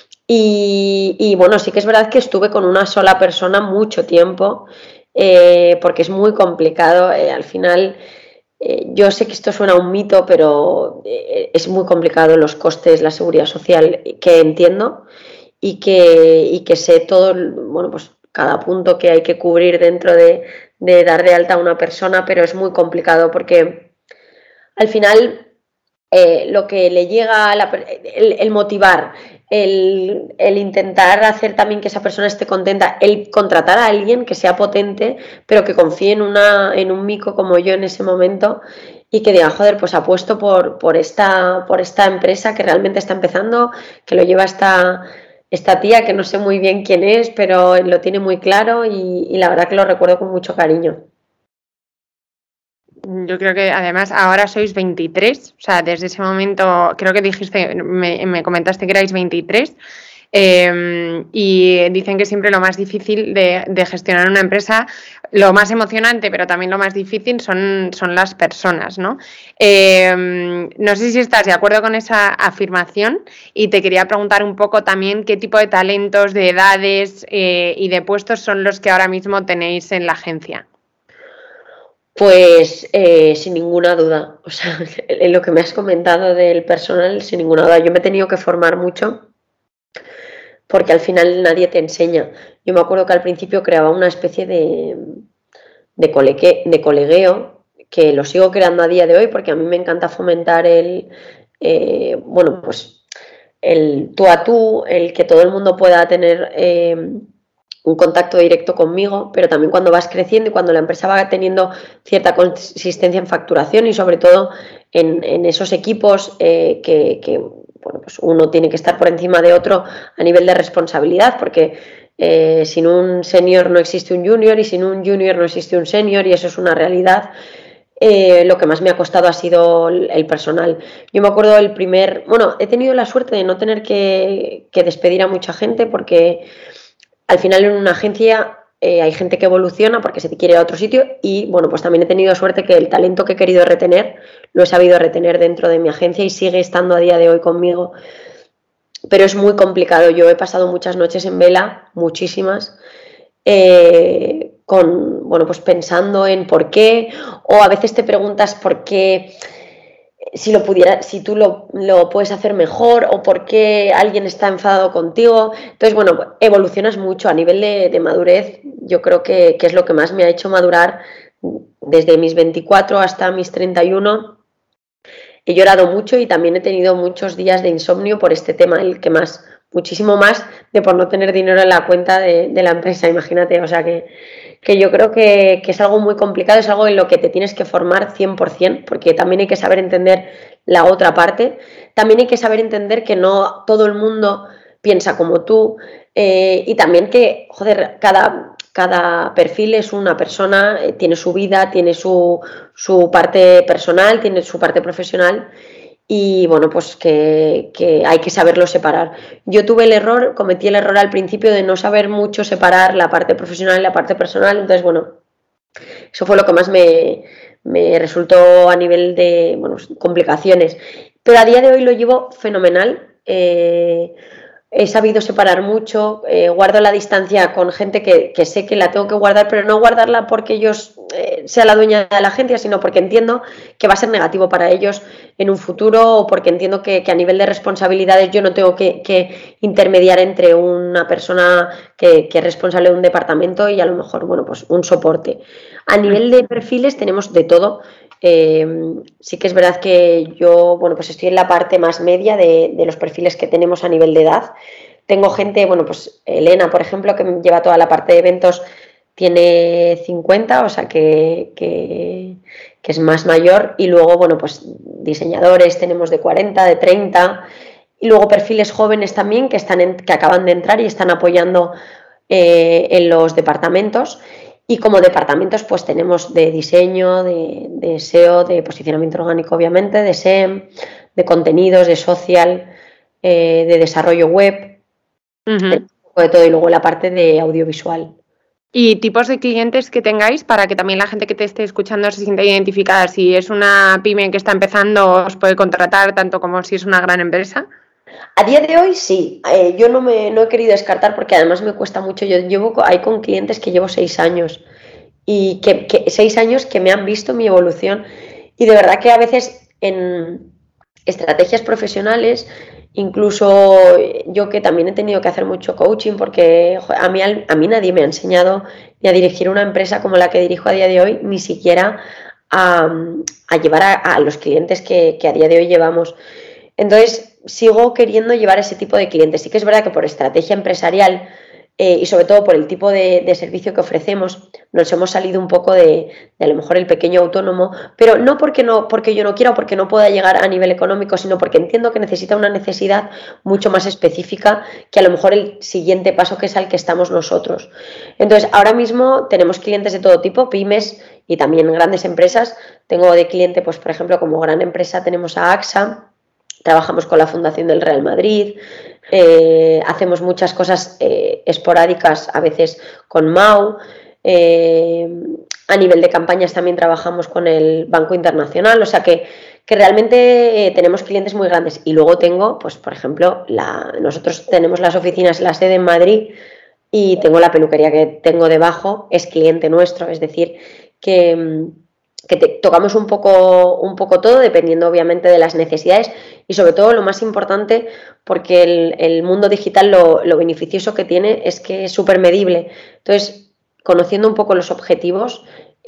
Y, y bueno, sí que es verdad que estuve con una sola persona mucho tiempo, eh, porque es muy complicado. Eh, al final, eh, yo sé que esto suena a un mito, pero eh, es muy complicado los costes, la seguridad social, que entiendo y que, y que sé todo, bueno, pues cada punto que hay que cubrir dentro de, de dar de alta a una persona, pero es muy complicado porque al final eh, lo que le llega a la, el, el motivar, el, el intentar hacer también que esa persona esté contenta, el contratar a alguien que sea potente, pero que confíe en, una, en un mico como yo en ese momento y que diga, joder, pues apuesto por, por, esta, por esta empresa que realmente está empezando, que lo lleva esta, esta tía que no sé muy bien quién es, pero lo tiene muy claro y, y la verdad que lo recuerdo con mucho cariño. Yo creo que además ahora sois veintitrés, o sea, desde ese momento, creo que dijiste, me, me comentaste que erais veintitrés, eh, y dicen que siempre lo más difícil de, de gestionar una empresa, lo más emocionante, pero también lo más difícil son, son las personas, ¿no? Eh, no sé si estás de acuerdo con esa afirmación y te quería preguntar un poco también qué tipo de talentos, de edades eh, y de puestos son los que ahora mismo tenéis en la agencia. Pues eh, sin ninguna duda, o sea, en lo que me has comentado del personal, sin ninguna duda, yo me he tenido que formar mucho porque al final nadie te enseña. Yo me acuerdo que al principio creaba una especie de, de, colegue, de colegueo, que lo sigo creando a día de hoy porque a mí me encanta fomentar el, eh, bueno, pues el tú a tú, el que todo el mundo pueda tener eh, un contacto directo conmigo, pero también cuando vas creciendo y cuando la empresa va teniendo cierta consistencia en facturación y sobre todo en, en esos equipos eh, que, que, bueno, pues uno tiene que estar por encima de otro a nivel de responsabilidad, porque eh, sin un senior no existe un junior y sin un junior no existe un senior, y eso es una realidad. Eh, lo que más me ha costado ha sido el, el personal. Yo me acuerdo del primer, bueno, he tenido la suerte de no tener que, que despedir a mucha gente, porque al final en una agencia eh, hay gente que evoluciona porque se te quiere ir a otro sitio, y bueno, pues también he tenido suerte que el talento que he querido retener lo he sabido retener dentro de mi agencia y sigue estando a día de hoy conmigo. Pero es muy complicado. Yo he pasado muchas noches en vela, muchísimas, eh, con, bueno, pues pensando en por qué, o a veces te preguntas por qué, si lo pudiera, si tú lo, lo puedes hacer mejor, o por qué alguien está enfadado contigo. Entonces, bueno, evolucionas mucho a nivel de, de madurez. Yo creo que, que es lo que más me ha hecho madurar desde mis veinticuatro hasta mis treinta y uno. He llorado mucho y también he tenido muchos días de insomnio por este tema, el que más, muchísimo más de por no tener dinero en la cuenta de, de la empresa, imagínate. O sea que, que yo creo que, que es algo muy complicado, es algo en lo que te tienes que formar cien por ciento, porque también hay que saber entender la otra parte. También hay que saber entender que no todo el mundo piensa como tú, eh, y también que, joder, cada... Cada perfil es una persona, eh, tiene su vida, tiene su, su parte personal, tiene su parte profesional, y bueno, pues que, que hay que saberlo separar. Yo tuve el error, cometí el error al principio de no saber mucho separar la parte profesional y la parte personal. Entonces, bueno, eso fue lo que más me, me resultó a nivel de, bueno, complicaciones. Pero a día de hoy lo llevo fenomenal. Eh, He sabido separar mucho, eh, guardo la distancia con gente que, que sé que la tengo que guardar, pero no guardarla porque ellos eh, sea la dueña de la agencia, sino porque entiendo que va a ser negativo para ellos en un futuro, o porque entiendo que, que a nivel de responsabilidades yo no tengo que, que intermediar entre una persona que, que es responsable de un departamento y a lo mejor, bueno, pues un soporte. A nivel de perfiles tenemos de todo. Eh, sí que es verdad que yo, bueno, pues estoy en la parte más media de, de los perfiles que tenemos a nivel de edad. Tengo gente, bueno, pues Elena, por ejemplo, que lleva toda la parte de eventos, tiene cincuenta, o sea que, que, que es más mayor. Y luego, bueno, pues diseñadores tenemos de cuarenta, de treinta, y luego perfiles jóvenes también que, están en, que acaban de entrar y están apoyando eh, en los departamentos. Y como departamentos pues tenemos de diseño, de, de S E O, de posicionamiento orgánico obviamente, de S E M, de contenidos, de social, eh, de desarrollo web, uh-huh. Un poco de todo, y luego la parte de audiovisual. ¿Y tipos de clientes que tengáis para que también la gente que te esté escuchando se sienta identificada? Si es una pyme que está empezando, ¿os puede contratar tanto como si es una gran empresa? A día de hoy sí, eh, yo no, me, no he querido descartar porque además me cuesta mucho. Yo llevo hay con clientes que llevo seis años y que, que seis años que me han visto mi evolución, y de verdad que a veces en estrategias profesionales, incluso yo que también he tenido que hacer mucho coaching, porque a mí, a mí nadie me ha enseñado ni a dirigir una empresa como la que dirijo a día de hoy, ni siquiera a, a llevar a, a los clientes que, que a día de hoy llevamos. Entonces sigo queriendo llevar ese tipo de clientes. Sí que es verdad que por estrategia empresarial eh, y sobre todo por el tipo de, de servicio que ofrecemos, nos hemos salido un poco de, de a lo mejor el pequeño autónomo, pero no porque, no porque yo no quiera o porque no pueda llegar a nivel económico, sino porque entiendo que necesita una necesidad mucho más específica que a lo mejor el siguiente paso, que es al que estamos nosotros. Entonces, ahora mismo tenemos clientes de todo tipo, pymes y también grandes empresas. Tengo de cliente, pues por ejemplo, como gran empresa tenemos a AXA. Trabajamos con la Fundación del Real Madrid, eh, hacemos muchas cosas eh, esporádicas, a veces con M A U. Eh, a nivel de campañas también trabajamos con el Banco Internacional, o sea que, que realmente eh, tenemos clientes muy grandes. Y luego tengo, pues por ejemplo, la, nosotros tenemos las oficinas, la sede en Madrid, y tengo la peluquería que tengo debajo, es cliente nuestro, es decir, que... que te, tocamos un poco, un poco todo, dependiendo obviamente de las necesidades, y sobre todo lo más importante, porque el, el mundo digital lo, lo beneficioso que tiene es que es súper medible. Entonces, conociendo un poco los objetivos,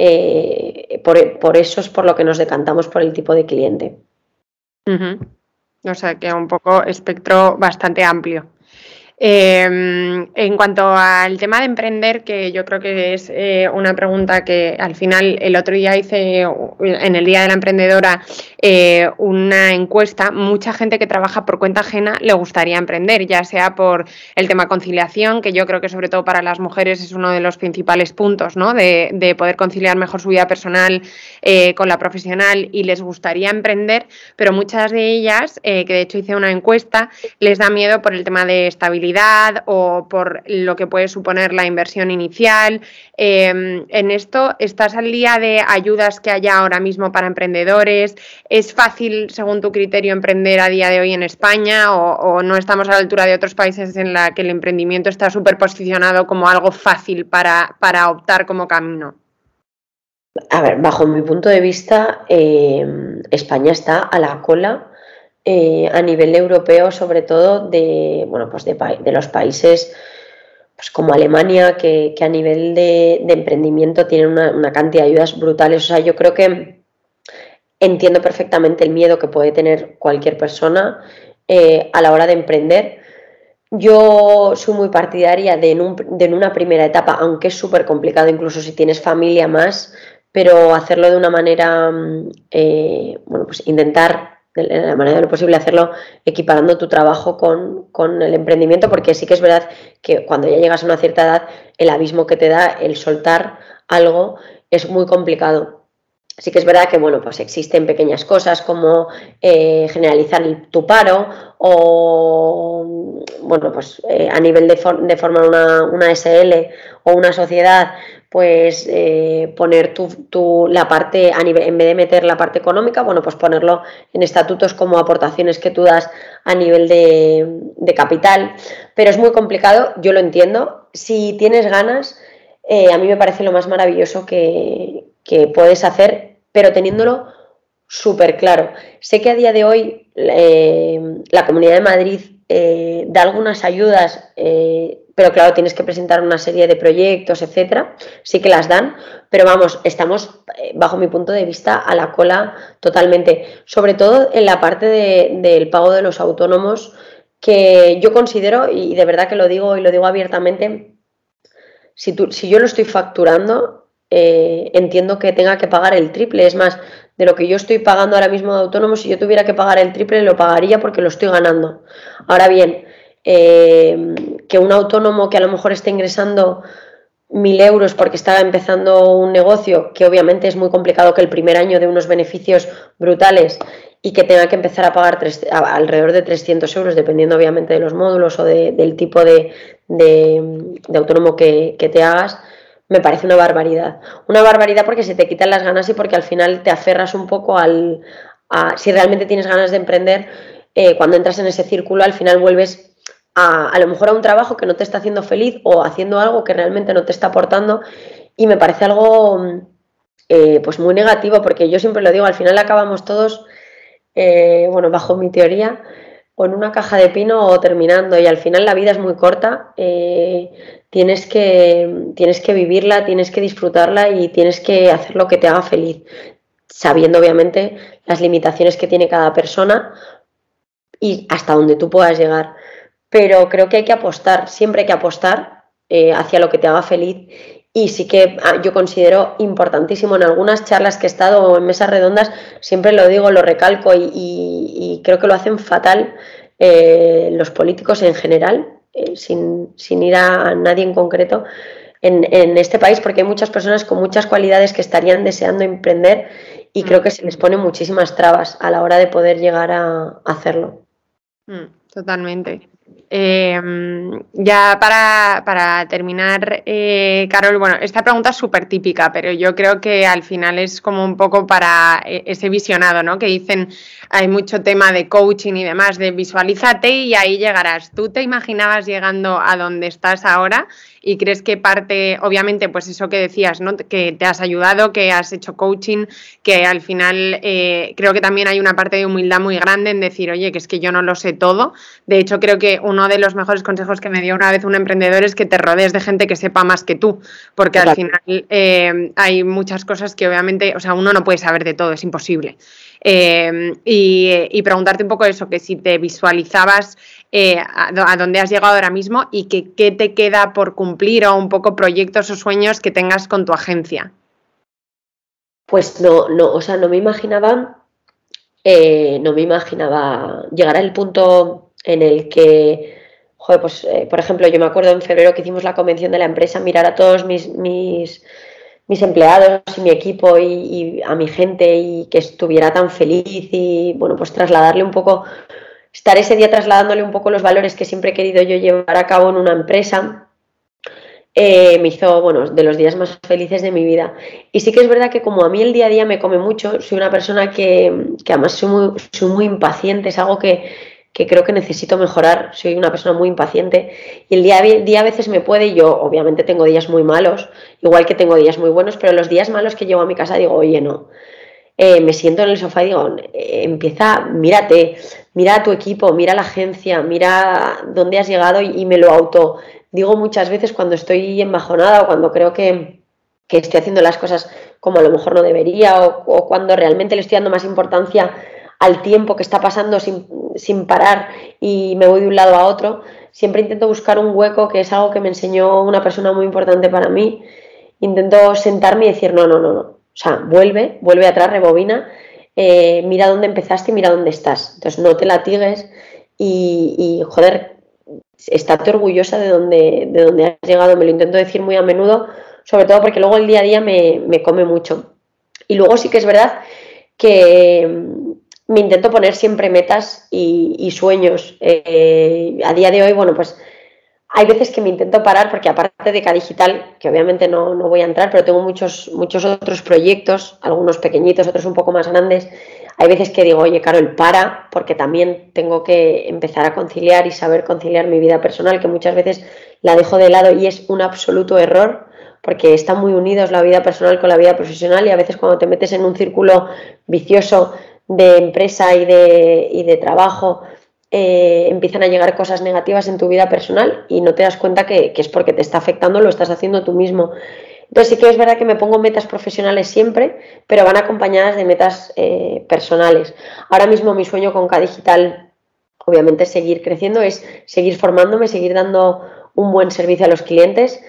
eh, por, por eso es por lo que nos decantamos por el tipo de cliente. Uh-huh. O sea que un poco espectro bastante amplio. Eh, en cuanto al tema de emprender, que yo creo que es eh, una pregunta que al final el otro día hice en el Día de la Emprendedora eh, una encuesta. Mucha gente que trabaja por cuenta ajena le gustaría emprender, ya sea por el tema conciliación, que yo creo que sobre todo para las mujeres es uno de los principales puntos, ¿no? de, de poder conciliar mejor su vida personal eh, con la profesional, y les gustaría emprender, pero muchas de ellas, eh, que de hecho hice una encuesta, les da miedo por el tema de estabilidad o por lo que puede suponer la inversión inicial. Eh, en esto, ¿estás al día de ayudas que haya ahora mismo para emprendedores? ¿Es fácil, según tu criterio, emprender a día de hoy en España, o, o no estamos a la altura de otros países en la que el emprendimiento está súper posicionado como algo fácil para, para optar como camino? A ver, bajo mi punto de vista, eh, España está a la cola eh, a nivel europeo, sobre todo de, bueno, pues de, de los países pues como Alemania, que, que a nivel de, de emprendimiento tienen una, una cantidad de ayudas brutales. O sea, yo creo que entiendo perfectamente el miedo que puede tener cualquier persona eh, a la hora de emprender. Yo soy muy partidaria de en, un, de en una primera etapa, aunque es súper complicado, incluso si tienes familia más, pero hacerlo de una manera, eh, bueno, pues intentar de la manera de lo posible hacerlo equiparando tu trabajo con, con el emprendimiento, porque sí que es verdad que cuando ya llegas a una cierta edad, el abismo que te da el soltar algo es muy complicado. Sí que es verdad que, bueno, pues existen pequeñas cosas como eh, generalizar el, tu paro o, bueno, pues eh, a nivel de, for, de formar una, una S L o una sociedad, pues eh, poner tu, tu, la parte, a nivel, en vez de meter la parte económica, bueno, pues ponerlo en estatutos como aportaciones que tú das a nivel de, de capital, pero es muy complicado, yo lo entiendo. Si tienes ganas, eh, a mí me parece lo más maravilloso que, que puedes hacer, pero teniéndolo súper claro. Sé que a día de hoy eh, la Comunidad de Madrid eh, da algunas ayudas, eh, pero claro, tienes que presentar una serie de proyectos, etcétera. Sí que las dan, pero vamos, estamos, eh, bajo mi punto de vista, a la cola totalmente. Sobre todo en la parte de, del pago de los autónomos, que yo considero, y de verdad que lo digo y lo digo abiertamente, si, tú, si yo lo estoy facturando, Eh, entiendo que tenga que pagar el triple. Es más, de lo que yo estoy pagando ahora mismo de autónomo, si yo tuviera que pagar el triple, lo pagaría porque lo estoy ganando. Ahora bien, eh, que un autónomo que a lo mejor esté ingresando mil euros porque está empezando un negocio, que obviamente es muy complicado, que el primer año dé unos beneficios brutales y que tenga que empezar a pagar tres, a, alrededor de trescientos euros, dependiendo obviamente de los módulos o de, del tipo de, de, de autónomo que, que te hagas, me parece una barbaridad. Una barbaridad porque se te quitan las ganas y porque al final te aferras un poco al... A, si realmente tienes ganas de emprender, eh, cuando entras en ese círculo, al final vuelves a, a lo mejor a un trabajo que no te está haciendo feliz o haciendo algo que realmente no te está aportando, y me parece algo eh, pues muy negativo, porque yo siempre lo digo, al final acabamos todos, eh, bueno, bajo mi teoría, o en una caja de pino o terminando, y al final la vida es muy corta. eh, Tienes que, tienes que vivirla, tienes que disfrutarla y tienes que hacer lo que te haga feliz, sabiendo obviamente las limitaciones que tiene cada persona y hasta donde tú puedas llegar. Pero creo que hay que apostar, siempre hay que apostar eh, hacia lo que te haga feliz. Y sí que yo considero importantísimo, en algunas charlas que he estado o en mesas redondas, siempre lo digo, lo recalco, y, y, y creo que lo hacen fatal eh, los políticos en general, Eh, sin, sin ir a nadie en concreto en, en este país, porque hay muchas personas con muchas cualidades que estarían deseando emprender y mm. creo que se les ponen muchísimas trabas a la hora de poder llegar a, a hacerlo. Mm, totalmente. Eh, ya para, para terminar, eh, Carol, bueno, esta pregunta es súper típica, pero yo creo que al final es como un poco para ese visionado, ¿no? Que dicen, hay mucho tema de coaching y demás, de visualízate y ahí llegarás. ¿Tú te imaginabas llegando a donde estás ahora? ¿Y crees que parte, obviamente, pues eso que decías, ¿no? Que te has ayudado, que has hecho coaching, que al final eh, creo que también hay una parte de humildad muy grande en decir, oye, que es que yo no lo sé todo? De hecho, creo que que uno de los mejores consejos que me dio una vez un emprendedor es que te rodees de gente que sepa más que tú, porque al final eh, hay muchas cosas que obviamente, o sea, uno no puede saber de todo, es imposible. Eh, y, y preguntarte un poco eso, que si te visualizabas eh, a, a dónde has llegado ahora mismo y que qué te queda por cumplir o un poco proyectos o sueños que tengas con tu agencia. Pues no, no, o sea, no me imaginaba, eh, no me imaginaba llegar al punto en el que, joder, pues, eh, por ejemplo, yo me acuerdo en febrero que hicimos la convención de la empresa, mirar a todos mis, mis, mis empleados y mi equipo y, y a mi gente y que estuviera tan feliz y, bueno, pues trasladarle un poco, estar ese día trasladándole un poco los valores que siempre he querido yo llevar a cabo en una empresa. Eh, me hizo, bueno, de los días más felices de mi vida. Y sí que es verdad que como a mí el día a día me come mucho, soy una persona que, que además soy muy, soy muy impaciente, es algo que, que creo que necesito mejorar, soy una persona muy impaciente y el día a día a veces me puede, y yo obviamente tengo días muy malos, igual que tengo días muy buenos, pero los días malos que llego a mi casa digo, oye, no. Eh, me siento en el sofá y digo, eh, empieza, mírate, mira a tu equipo, mira a la agencia, mira dónde has llegado y, y me lo auto digo muchas veces cuando estoy embajonada o cuando creo que, que estoy haciendo las cosas como a lo mejor no debería o, o cuando realmente le estoy dando más importancia al tiempo que está pasando sin, sin parar y me voy de un lado a otro, siempre intento buscar un hueco, que es algo que me enseñó una persona muy importante para mí. Intento sentarme y decir, no, no, no, no. O sea, vuelve, vuelve atrás, rebobina, eh, mira dónde empezaste y mira dónde estás. Entonces no te latigues y, y joder, estate orgullosa de donde, de donde has llegado. Me lo intento decir muy a menudo, sobre todo porque luego el día a día me, me come mucho. Y luego sí que es verdad que me intento poner siempre metas y, y sueños. Eh, a día de hoy, bueno, pues hay veces que me intento parar porque aparte de K-Digital, que obviamente no, no voy a entrar, pero tengo muchos, muchos otros proyectos, algunos pequeñitos, otros un poco más grandes. Hay veces que digo, oye, Carol, para, porque también tengo que empezar a conciliar y saber conciliar mi vida personal, que muchas veces la dejo de lado y es un absoluto error, porque están muy unidos la vida personal con la vida profesional y a veces cuando te metes en un círculo vicioso de empresa y de, y de trabajo, eh, empiezan a llegar cosas negativas en tu vida personal y no te das cuenta que, que es porque te está afectando, lo estás haciendo tú mismo. Entonces sí que es verdad que me pongo metas profesionales siempre, pero van acompañadas de metas eh, personales. Ahora mismo mi sueño con K-Digital, obviamente es seguir creciendo, es seguir formándome, seguir dando un buen servicio a los clientes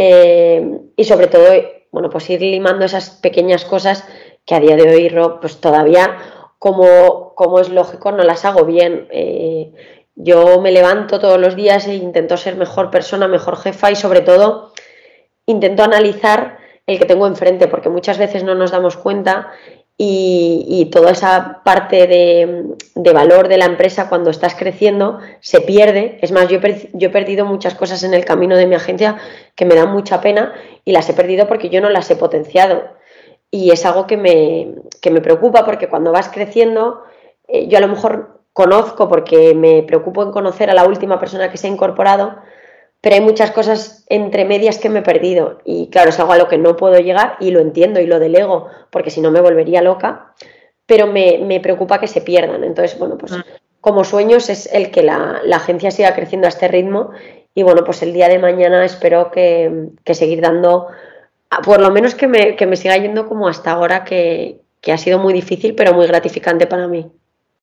eh, y sobre todo, bueno, pues ir limando esas pequeñas cosas que a día de hoy, Rob, pues todavía, como, como es lógico, no las hago bien. Eh, yo me levanto todos los días e intento ser mejor persona, mejor jefa y sobre todo intento analizar el que tengo enfrente, porque muchas veces no nos damos cuenta y, y toda esa parte de, de valor de la empresa cuando estás creciendo se pierde. Es más, yo he, yo he perdido muchas cosas en el camino de mi agencia que me dan mucha pena y las he perdido porque yo no las he potenciado. Y es algo que me, que me preocupa porque cuando vas creciendo, eh, yo a lo mejor conozco porque me preocupo en conocer a la última persona que se ha incorporado, pero hay muchas cosas entre medias que me he perdido y claro, es algo a lo que no puedo llegar y lo entiendo y lo delego porque si no me volvería loca, pero me, me preocupa que se pierdan. Entonces, bueno, pues como sueños es el que la, la agencia siga creciendo a este ritmo y bueno, pues el día de mañana espero que, que seguir dando, por lo menos que me, que me siga yendo como hasta ahora, que, que ha sido muy difícil pero muy gratificante para mí.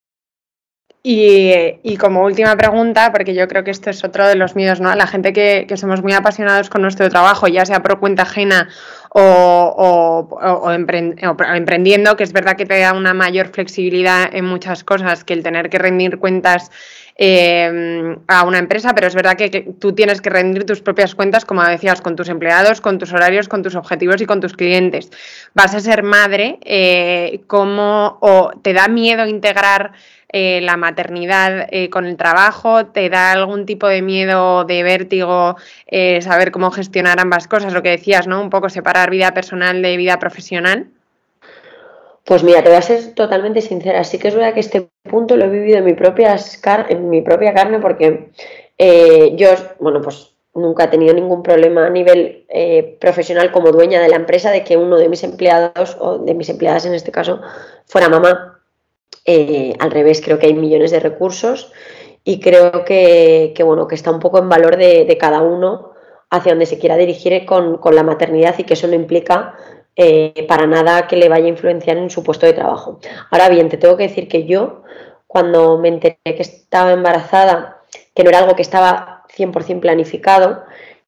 Y, y como última pregunta, porque yo creo que esto es otro de los miedos, ¿no? La gente que, que somos muy apasionados con nuestro trabajo, ya sea por cuenta ajena o, o, o, o, emprend, o emprendiendo, que es verdad que te da una mayor flexibilidad en muchas cosas que el tener que rendir cuentas eh, a una empresa, pero es verdad que, que tú tienes que rendir tus propias cuentas, como decías, con tus empleados, con tus horarios, con tus objetivos y con tus clientes. Vas a ser madre, eh, ¿cómo o te da miedo integrar Eh, la maternidad eh, con el trabajo? ¿Te da algún tipo de miedo, de vértigo, eh, saber cómo gestionar ambas cosas? Lo que decías, ¿no? Un poco separar vida personal de vida profesional. Pues mira, te voy a ser totalmente sincera. Sí que es verdad que este punto lo he vivido en mi propia, en mi propia carne porque eh, yo, bueno, pues nunca he tenido ningún problema a nivel eh, profesional como dueña de la empresa de que uno de mis empleados, o de mis empleadas en este caso, fuera mamá. Eh, al revés, creo que hay millones de recursos y creo que, que, bueno, que está un poco en valor de, de cada uno hacia donde se quiera dirigir con, con la maternidad y que eso no implica eh, para nada que le vaya a influenciar en su puesto de trabajo. Ahora bien, te tengo que decir que yo, cuando me enteré que estaba embarazada, que no era algo que estaba cien por ciento planificado,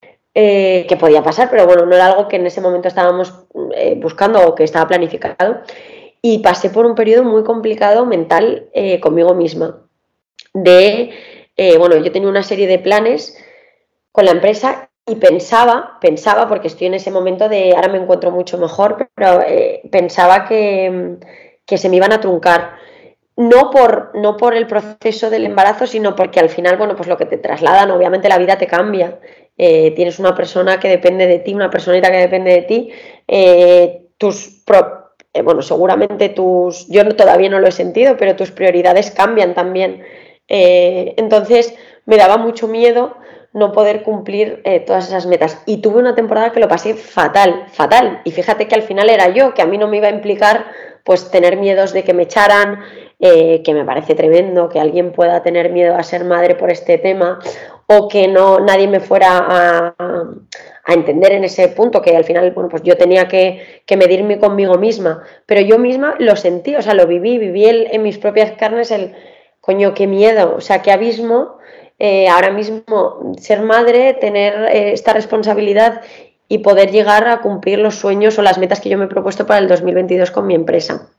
eh, que podía pasar, pero bueno, no era algo que en ese momento estábamos eh, buscando o que estaba planificado, y pasé por un periodo muy complicado mental eh, conmigo misma. De, eh, bueno, yo tenía una serie de planes con la empresa y pensaba, pensaba, porque estoy en ese momento de ahora me encuentro mucho mejor, pero eh, pensaba que, que se me iban a truncar. No por, no por el proceso del embarazo, sino porque al final, bueno, pues lo que te trasladan, obviamente la vida te cambia. Eh, tienes una persona que depende de ti, una personita que depende de ti, eh, tus pro, eh, bueno, seguramente tus, yo no, todavía no lo he sentido, pero tus prioridades cambian también. Eh, entonces me daba mucho miedo no poder cumplir eh, todas esas metas. Y tuve una temporada que lo pasé fatal, fatal. Y fíjate que al final era yo, que a mí no me iba a implicar pues tener miedos de que me echaran, eh, que me parece tremendo que alguien pueda tener miedo a ser madre por este tema, o que no nadie me fuera a, a entender en ese punto, que al final, bueno, pues yo tenía que, que medirme conmigo misma. Pero yo misma lo sentí, o sea, lo viví, viví el, en mis propias carnes el, coño, qué miedo, o sea, qué abismo. Eh, ahora mismo ser madre, tener eh, esta responsabilidad y poder llegar a cumplir los sueños o las metas que yo me he propuesto para el dos mil veintidós con mi empresa.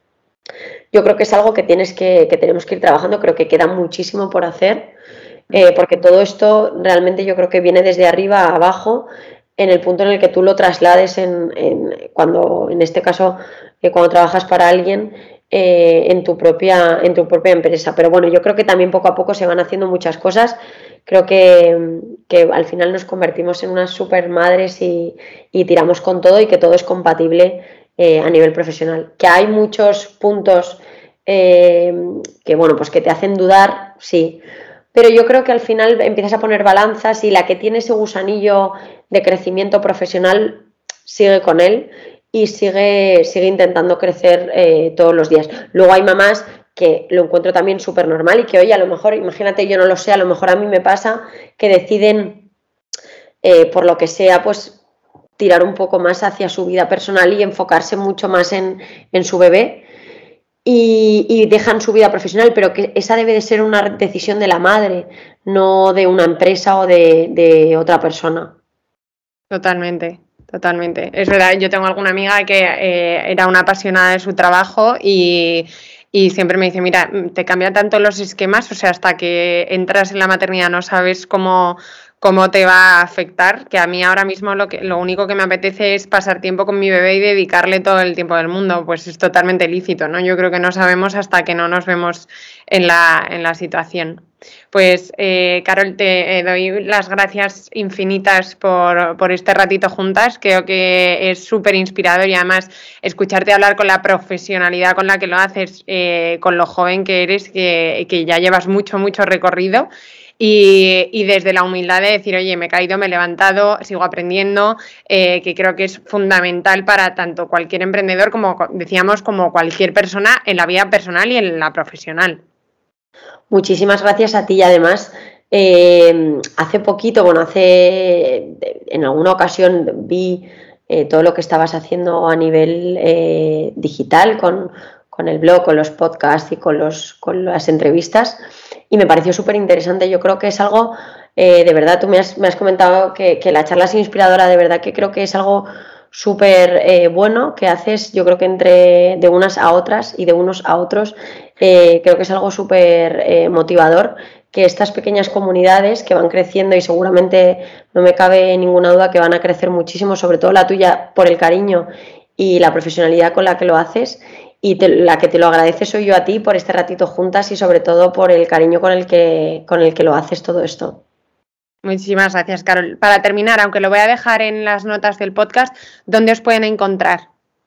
Yo creo que es algo que, tienes que, que tenemos que ir trabajando, creo que queda muchísimo por hacer, eh, porque todo esto realmente yo creo que viene desde arriba a abajo, en el punto en el que tú lo traslades en, en cuando, en este caso, eh, cuando trabajas para alguien, Eh, en, tu propia, en tu propia empresa. Pero bueno, yo creo que también poco a poco se van haciendo muchas cosas. Creo que, que al final nos convertimos en unas super madres y, y tiramos con todo y que todo es compatible eh, a nivel profesional. Que hay muchos puntos eh, que, bueno, pues que te hacen dudar, sí. Pero yo creo que al final empiezas a poner balanzas y la que tiene ese gusanillo de crecimiento profesional sigue con él y sigue, sigue intentando crecer eh, todos los días. Luego hay mamás que lo encuentro también súper normal y que, oye, a lo mejor, imagínate, yo no lo sé, a lo mejor a mí me pasa que deciden, eh, por lo que sea, pues tirar un poco más hacia su vida personal y enfocarse mucho más en, en su bebé y, y dejan su vida profesional, pero que esa debe de ser una decisión de la madre, no de una empresa o de, de otra persona. Totalmente. Totalmente. Es verdad, yo tengo alguna amiga que eh, era una apasionada de su trabajo y, y siempre me dice, mira, te cambian tanto los esquemas, o sea, hasta que entras en la maternidad no sabes cómo, cómo te va a afectar, que a mí ahora mismo lo, que, lo único que me apetece es pasar tiempo con mi bebé y dedicarle todo el tiempo del mundo, pues es totalmente lícito, ¿no? Yo creo que no sabemos hasta que no nos vemos en la, en la situación. Pues, eh, Carol, te eh, doy las gracias infinitas por, por este ratito juntas. Creo que es súper inspirador y además escucharte hablar con la profesionalidad con la que lo haces, eh, con lo joven que eres, que, que ya llevas mucho, mucho recorrido. Y, y desde la humildad de decir, oye, me he caído, me he levantado, sigo aprendiendo, eh, que creo que es fundamental para tanto cualquier emprendedor como, decíamos, como cualquier persona en la vida personal y en la profesional. Muchísimas gracias a ti y además eh, hace poquito, bueno, hace en alguna ocasión vi eh, todo lo que estabas haciendo a nivel eh, digital con, con el blog, con los podcasts y con, los, con las entrevistas y me pareció súper interesante. Yo creo que es algo, eh, de verdad, tú me has, me has comentado que, que la charla es inspiradora, de verdad que creo que es algo súper eh, bueno que haces, yo creo que entre de unas a otras y de unos a otros, eh, creo que es algo súper eh, motivador que estas pequeñas comunidades que van creciendo y seguramente no me cabe ninguna duda que van a crecer muchísimo, sobre todo la tuya por el cariño y la profesionalidad con la que lo haces y te, la que te lo agradece soy yo a ti por este ratito juntas y sobre todo por el cariño con el que, con el que lo haces todo esto. Muchísimas gracias, Carol. Para terminar, aunque lo voy a dejar en las notas del podcast, ¿dónde os pueden encontrar?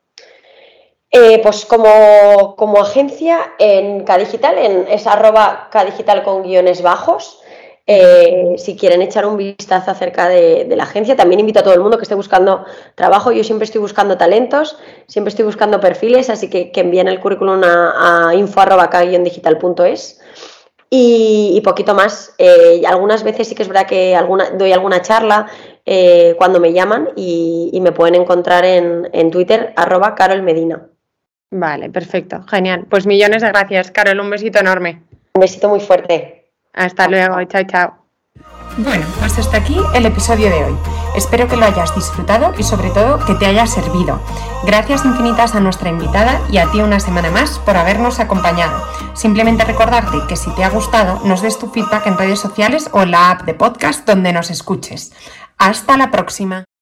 Eh, pues como, como agencia en K-Digital, en, es arroba K-Digital con guiones bajos. Eh, si quieren echar un vistazo acerca de, de la agencia, también invito a todo el mundo que esté buscando trabajo. Yo siempre estoy buscando talentos, siempre estoy buscando perfiles, así que, que envíen el currículum a, a info arroba k guion digital punto es. y, y poquito más. Eh, algunas veces sí que es verdad que alguna, doy alguna charla eh, cuando me llaman y, y me pueden encontrar en, en Twitter, arroba Carol Medina. Vale, perfecto, genial. Pues millones de gracias, Carol, un besito enorme. Un besito muy fuerte. Hasta luego, chao, chao. Bueno, pues hasta aquí el episodio de hoy. Espero que lo hayas disfrutado y sobre todo que te haya servido. Gracias infinitas a nuestra invitada y a ti una semana más por habernos acompañado. Simplemente recordarte que si te ha gustado nos des tu feedback en redes sociales o en la app de podcast donde nos escuches. Hasta la próxima.